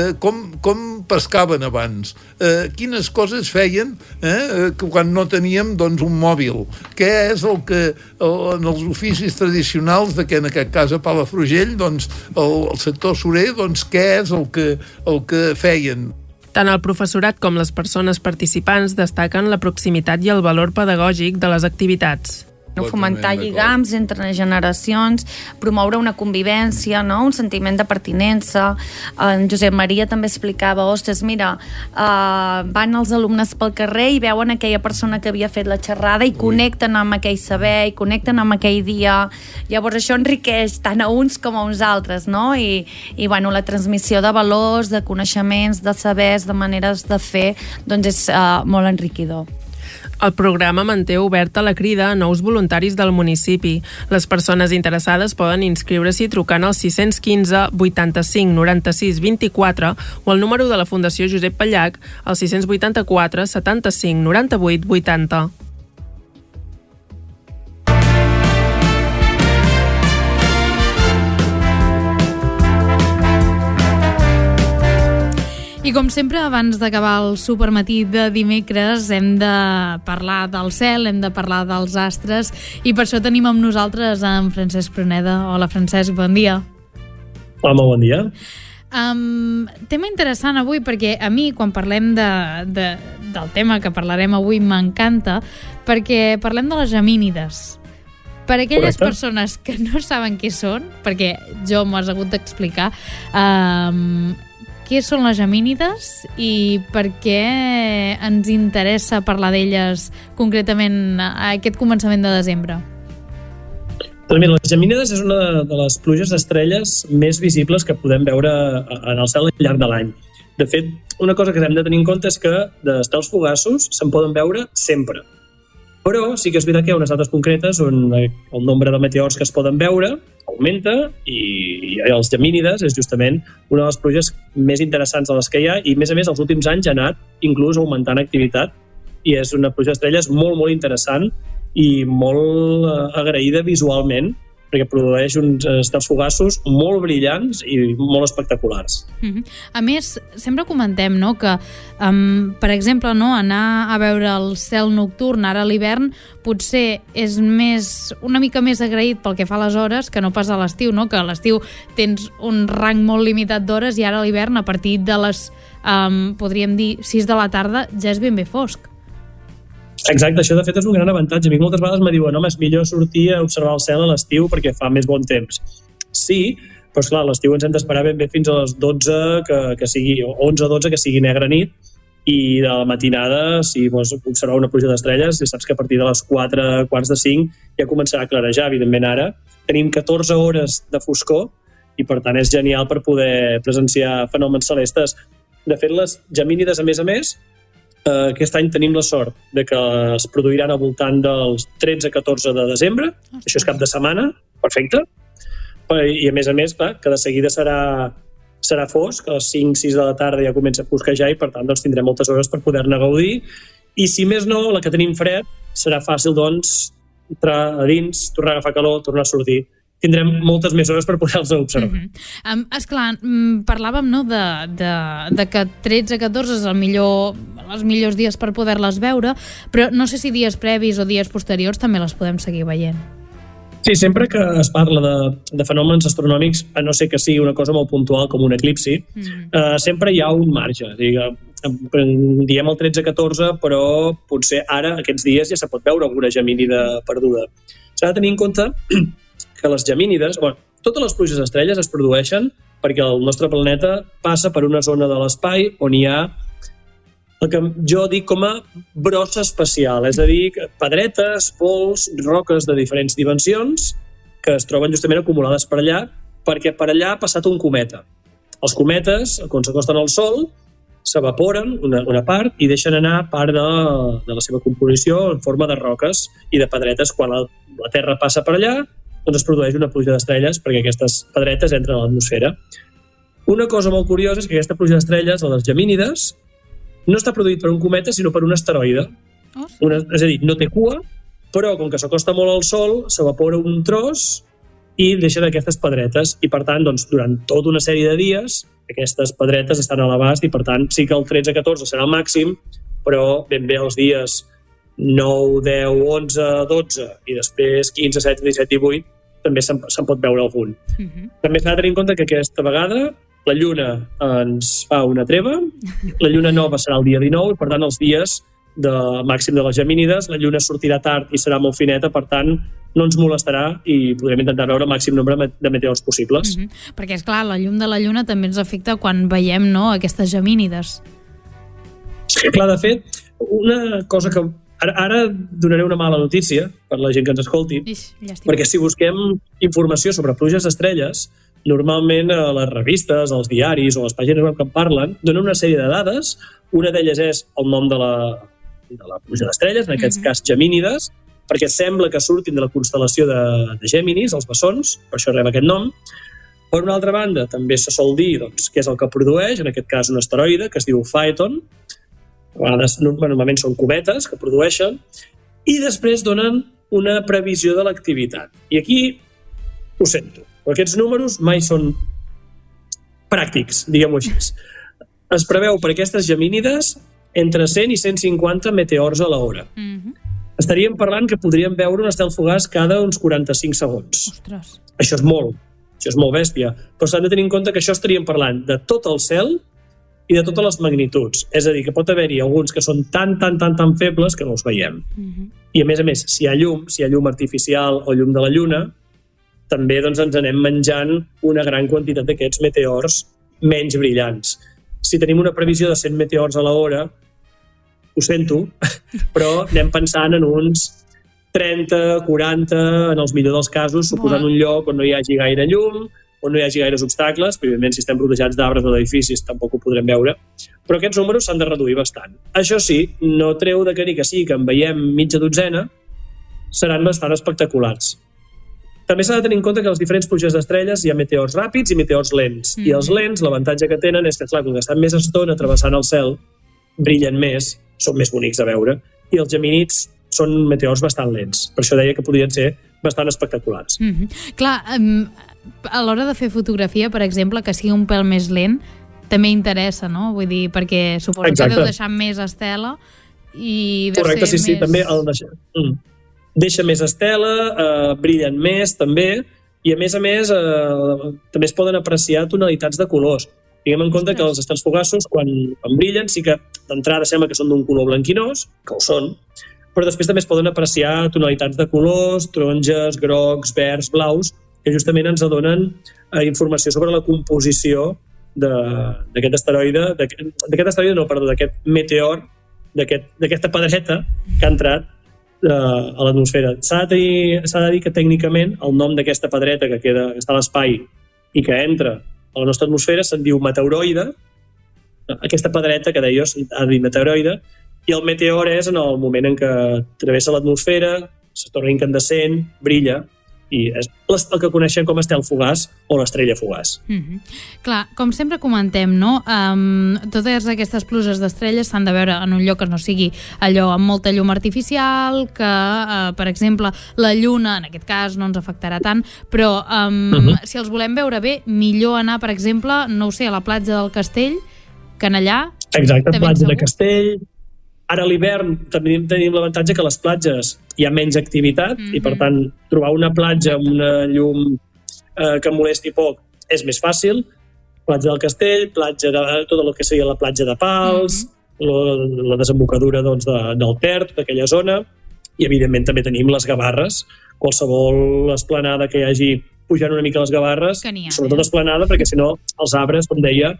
com pescaven abans, quines coses feien quan no teníem doncs, un mòbil, què és el que en els oficis tradicionals, que en aquest cas a Palafrugell, doncs, el sector surer, doncs, què és el que feien. Tant el professorat com les persones participants destaquen la proximitat i el valor pedagògic de les activitats. Fomentar lligams entre generacions, promoure una convivència, un sentiment de pertinença. En Josep Maria també explicava, ostres, mira, van els alumnes pel carrer i veuen aquella persona que havia fet la xerrada i connecten amb aquell saber, i connecten amb aquell dia. Llavors això enriqueix tant a uns com a uns altres, no? I bueno, la transmissió de valors, de coneixements, de sabers, de maneres de fer, doncs és molt enriquidor. El programa manté oberta la crida a nous voluntaris del municipi. Les persones interessades poden inscriure-s'hi trucant al 615 85 96 24 o al número de la Fundació Josep Pallach al 684 75 98 80. I com sempre, abans d'acabar el supermatí de dimecres, hem de parlar del cel, hem de parlar dels astres, i per això tenim amb nosaltres en Francesc Pruneda. Hola, Francesc, bon dia. Hola, bon dia. Tema interessant avui, perquè a mi, quan parlem del tema que parlarem avui, m'encanta, perquè parlem de les gemínides. Per aquelles persones que no saben què són, perquè jo m'ho has hagut d'explicar, què són les gemínides i per què ens interessa parlar d'elles concretament a aquest començament de desembre? Doncs mira, les gemínides és una de les pluges d'estrelles més visibles que podem veure en el cel al llarg de l'any. De fet, una cosa que hem de tenir en compte és que d'estels fugaços se'n poden veure sempre. Però sí que és veritat que hi ha unes dates concretes on el nombre de meteors que es poden veure augmenta i els gemínides és justament una de les pluges més interessants de les que hi ha i, a més, els últims anys ha anat inclús augmentant activitat i és una pluja d'estrelles molt, molt interessant i molt agraïda visualment perquè produeix uns estels fugaços molt brillants i molt espectaculars. A més, sempre comentem, no, que, per exemple, no, anar a veure el cel nocturn ara a l'hivern potser és una mica més agraït pel que fa a les hores que no pas a l'estiu, no? Que a l'estiu tens un rang molt limitat d'hores i ara a l'hivern, a partir de les, podríem dir, 6 de la tarda, ja és ben bé fosc. Exacte, això de fet és un gran avantatge. A mi moltes vegades me diuen, home, és millor sortir a observar el cel a l'estiu perquè fa més bon temps. Sí, però esclar, a l'estiu ens hem d'esperar ben bé fins a les 12, que sigui, o 11 o 12, que sigui negra nit, i de la matinada, si vols observar una pluja d'estrelles, ja saps que a partir de les 4, quarts de 5, ja començarà a clarejar. Evidentment ara tenim 14 hores de foscor i per tant és genial per poder presenciar fenòmens celestes. De fet, les gemínides, a més, aquest any tenim la sort de que es produiran al voltant dels 13-14 de desembre, això és cap de setmana, perfecte, i a més, clar, que de seguida serà fosc, a les 5-6 de la tarda ja comença a fosquejar i per tant doncs, tindrem moltes hores per poder-ne gaudir, i si més no, la que tenim fred, serà fàcil doncs entrar a dins, tornar a agafar calor, tornar a sortir. Tindrem moltes més hores per poder-los observar. Esclar, parlàvem, no, de que 13-14 és els millors dies per poder-les veure, però no sé si dies previs o dies posteriors també les podem seguir veient. Sí, sempre que es parla de fenòmens astronòmics, a no ser que sigui una cosa molt puntual com un eclipsi, sempre hi ha un marge. Diem el 13-14, però potser ara, aquests dies, ja se pot veure alguna gemínida perduda. S'ha de tenir en compte que les gemínides, totes les pluges d'estrelles es produeixen perquè el nostre planeta passa per una zona de l'espai on hi ha el que jo dic com a brossa espacial, és a dir, pedretes, pols, roques de diferents dimensions que es troben justament acumulades per allà perquè per allà ha passat un cometa. Els cometes, quan s'acosten al Sol, s'evaporen una part i deixen anar part de la seva composició en forma de roques i de pedretes. Quan la Terra passa per allà, doncs es produeix una pluja d'estrelles perquè aquestes pedretes entren a l'atmosfera. Una cosa molt curiosa és que aquesta pluja d'estrelles, a les gemínides, no està produït per un cometa, sinó per un asteroide. És a dir, no té cua, però com que s'acosta molt al Sol, s'evapora un tros i deixen aquestes pedretes. I per tant, doncs, durant tota una sèrie de dies, aquestes pedretes estan a l'abast i per tant sí que el 13-14 serà el màxim, però ben bé els dies 9, 10, 11, 12 i després 15, 17, 17 i 18 també se'n pot veure algun. També s'ha de tenir en compte que aquesta vegada la Lluna ens fa una treva, la Lluna nova serà el dia 19 i per tant els dies màxim de les gemínides, la Lluna sortirà tard i serà molt fineta, per tant no ens molestarà i podrem intentar veure el màxim nombre de meteors possibles. Perquè, esclar, la llum de la Lluna també ens afecta quan veiem, no, aquestes gemínides. Clar, de fet, una cosa que ara donaré una mala notícia per la gent que ens escolti, perquè si busquem informació sobre pluges d'estrelles, normalment a les revistes, als diaris o a les pàgines web que en parlen, donen una sèrie de dades. Una d'elles és el nom de la pluja d'estrelles, en aquest cas gemínides, perquè sembla que surtin de la constel·lació de Géminis, els bessons, per això rep aquest nom. Per una altra banda, també se sol dir doncs, què és el que produeix, en aquest cas un asteroide que es diu Phaeton. A vegades normalment són cometes que produeixen, i després donen una previsió de l'activitat. I aquí ho sento, però aquests números mai són pràctics, diguem-ho així. Es preveu per aquestes gemínides entre 100 i 150 meteors a l'hora. Estaríem parlant que podríem veure un estel fugaç cada uns 45 segons. Ostres. Això és molt bèstia, però s'han de tenir en compte que això estaríem parlant de tot el cel i de totes les magnituds. És a dir, que pot haver-hi alguns que són tan febles que no els veiem. I a més, si hi ha llum artificial o llum de la Lluna, també doncs, ens anem menjant una gran quantitat d'aquests meteors menys brillants. Si tenim una previsió de 100 meteors a l'hora, ho sento, però anem pensant en uns 30, 40, en els millors dels casos, suposant un lloc on no hi hagi gaire llum, on no hi hagi gaires obstacles, evidentment si estem rodejats d'arbres o d'edificis tampoc ho podrem veure, però aquests números s'han de reduir bastant. Això sí, no treu de que ni que sí que en veiem mitja dotzena, seran bastant espectaculars. També s'ha de tenir en compte que a les diferents pluges d'estrelles hi ha meteors ràpids i meteors lents, i els lents, l'avantatge que tenen és que, clar, quan estan més estona travessant el cel, brillen més, són més bonics de veure, i els gemínids són meteors bastant lents. Per això deia que podrien ser bastant espectaculars. Clar, a l'hora de fer fotografia, per exemple, que sigui un pèl més lent, també interessa, no? Vull dir, perquè suposo que deu deixar més estela i deu correcte, ser sí, més... també el deixa més estela, brillen més, també, i a més també es poden apreciar tonalitats de colors. Tinguem en compte que els estels fugaços, quan brillen, sí que d'entrada sembla que són d'un color blanquinós, que ho són, però després també es poden apreciar tonalitats de colors, taronges, grocs, verds, blaus, que justament ens donen informació sobre la composició d'aquest asteroide, d'aquest meteor, d'aquesta pedreta que ha entrat a l'atmosfera. S'ha de dir que tècnicament el nom d'aquesta pedreta que està a l'espai i que entra a la nostra atmosfera se'n diu meteoroide. Aquesta pedreta que deies ha de dir meteoroide, i el meteor és en el moment en què travessa l'atmosfera, se torna incandescent, brilla, i és el que coneixem com a estel fugaç o l'estrella fugaç. Clar, com sempre comentem, no? Totes aquestes pluges d'estrelles s'han de veure en un lloc que no sigui allò amb molta llum artificial, que, per exemple, la lluna, en aquest cas, no ens afectarà tant, però si els volem veure bé, millor anar, per exemple, no ho sé, a la platja del Castell, que en allà... Exacte, platja de Castell. Ara a l'hivern tenim l'avantatge que a les platges hi ha menys activitat i, per tant, trobar una platja amb una llum que molesti poc és més fàcil. Platja del Castell, platja de tot el que seria la platja de Pals, la desembocadura del Ter, d'aquella zona, i, evidentment, també tenim les Gavarres. Qualsevol esplanada que hi hagi pujant una mica les Gavarres, sobretot esplanada, perquè, si no, els arbres, com deia,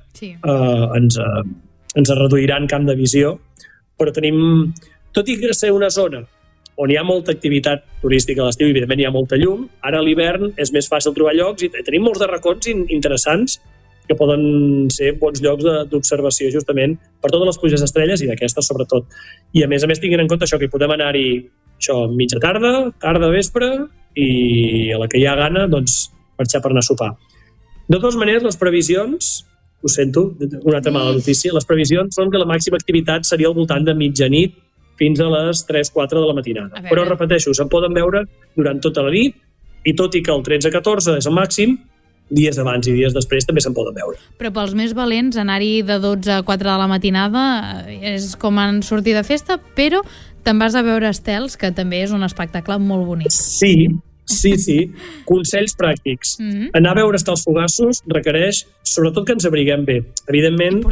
ens reduiran camp de visió. Però tenim, tot i ser una zona on hi ha molta activitat turística a l'estiu i evidentment hi ha molta llum, ara a l'hivern és més fàcil trobar llocs i tenim molts de racons interessants que poden ser bons llocs d'observació justament per totes les pluges d'estrelles i d'aquestes sobretot. I a més tinguin en compte això, que hi podem anar-hi mitja tarda, vespre, i a la que hi ha gana, doncs, marxar per anar a sopar. De totes maneres, les previsions... Ho sento, una altra mala notícia. Les previsions són que la màxima activitat seria al voltant de mitjanit fins a les 3-4 de la matinada. Però, repeteixo, se'n poden veure durant tota la nit i tot i que el 13-14 és el màxim, dies abans i dies després també se'n poden veure. Però pels més valents, anar-hi de 12 a 4 de la matinada és com en sortir de festa, però te'n vas a veure estels, que també és un espectacle molt bonic. Sí. Consells pràctics. Anar a veure estels fugaços requereix, sobretot, que ens abriguem bé. Evidentment,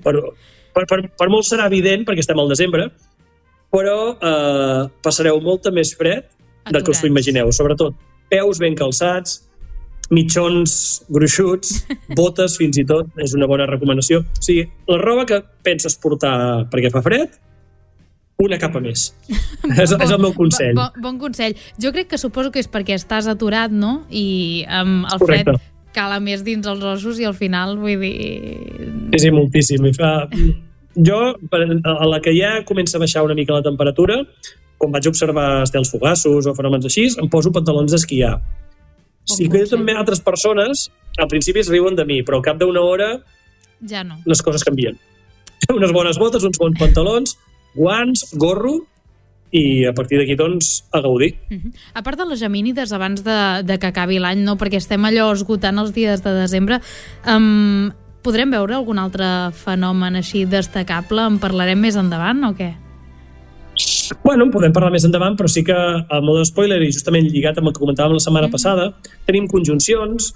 per molt serà evident, perquè estem al desembre, però passareu molta més fred del que us ho imagineu. Sobretot, peus ben calçats, mitjons gruixuts, botes fins i tot, és una bona recomanació. O sigui, la roba que penses portar perquè fa fred, una capa més. És el meu consell. Bon consell. Jo crec que suposo que és perquè estàs aturat, no? I el fred cala més dins els ossos i al final, vull dir... Sí, moltíssim. Jo, a la que ja comença a baixar una mica la temperatura, quan vaig observar estels fugaços o fenòmens així, em poso pantalons d'esquiar. Sí que també altres persones, al principi es riuen de mi, però al cap d'una hora ja no. Les coses canvien. Unes bones botes, uns bons pantalons, guants, gorro, i a partir d'aquí, doncs, a gaudir. A part de les gemínides, abans de que acabi l'any, no? Perquè estem allò esgotant els dies de desembre, podrem veure algun altre fenomen així destacable? En parlarem més endavant o què? Bueno, en podem parlar més endavant, però sí que a mode spoiler, i justament lligat amb el que comentàvem la setmana passada, tenim conjuncions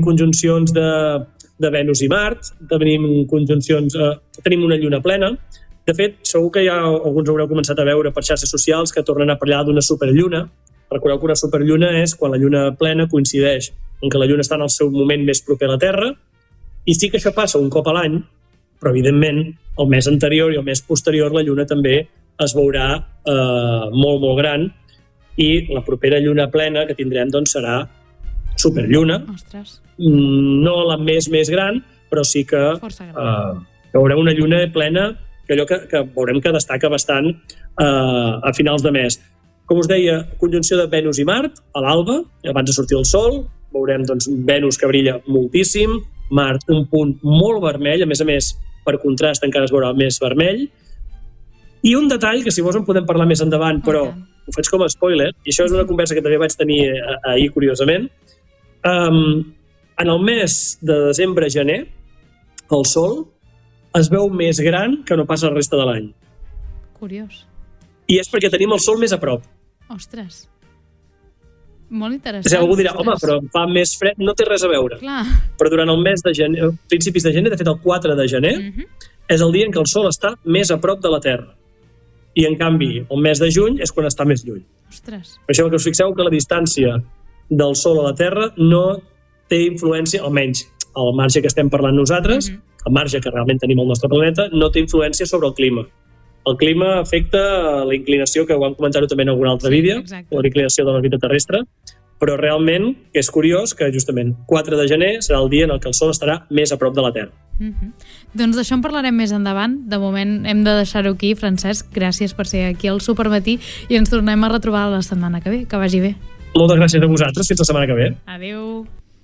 de Venus i Mart, tenim una lluna plena. De fet, segur que ja alguns haureu començat a veure per xarxes socials que tornen a parlar d'una superlluna. Recordeu que una superlluna és quan la lluna plena coincideix en que la lluna està en el seu moment més proper a la Terra, i sí que això passa un cop a l'any, però evidentment el mes anterior i el mes posterior la lluna també es veurà molt, molt gran, i la propera lluna plena que tindrem doncs serà superlluna. Ostres. No la més gran, però sí que veurem una lluna plena allò que veurem que destaca bastant a finals de mes. Com us deia, conjunció de Venus i Mart a l'alba, abans de sortir el sol, veurem doncs, Venus que brilla moltíssim, Mart un punt molt vermell, a més, per contrast encara es veurà més vermell, I un detall, que si vols en podem parlar més endavant, però ho faig com a spoiler, i això és una conversa que també vaig tenir ahir, curiosament. En el mes de desembre-gener, el sol es veu més gran que no pas la resta de l'any. Curiós. I és perquè tenim el sol més a prop. Ostres. Molt interessant. O sigui, algú dirà, home, però fa més fred, no té res a veure. Clar. Però durant el mes de gener, principis de gener, de fet el 4 de gener, és el dia en què el sol està més a prop de la Terra. I en canvi, el mes de juny és quan està més lluny. Ostres. Per això que us fixeu que la distància del sol a la Terra no té influència, almenys al marge que estem parlant nosaltres, al marge que realment tenim al nostre planeta, no té influència sobre el clima. El clima afecta la inclinació, que ho vam comentar també en algun altre vídeo, la inclinació de l'òrbita terrestre, però realment que és curiós que justament 4 de gener serà el dia en el que el sol estarà més a prop de la Terra. Doncs d'això en parlarem més endavant. De moment hem de deixar-ho aquí. Francesc, gràcies per ser aquí al Supermatí i ens tornem a retrobar la setmana que ve. Que vagi bé. Moltes gràcies a vosaltres. Fins la setmana que ve. Adéu.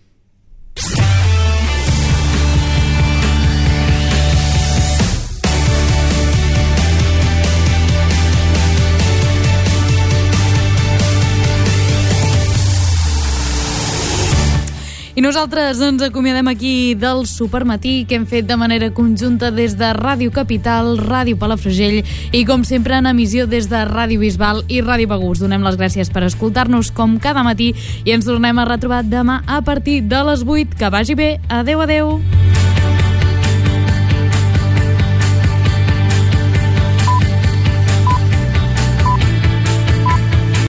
I nosaltres ens acomiadem aquí del Supermatí que hem fet de manera conjunta des de Ràdio Capital, Ràdio Palafrugell i com sempre en emissió des de Ràdio Bisbal i Ràdio Begur. Us donem les gràcies per escoltar-nos com cada matí i ens tornem a retrobar demà a partir de les 8. Que vagi bé. Adéu, adéu.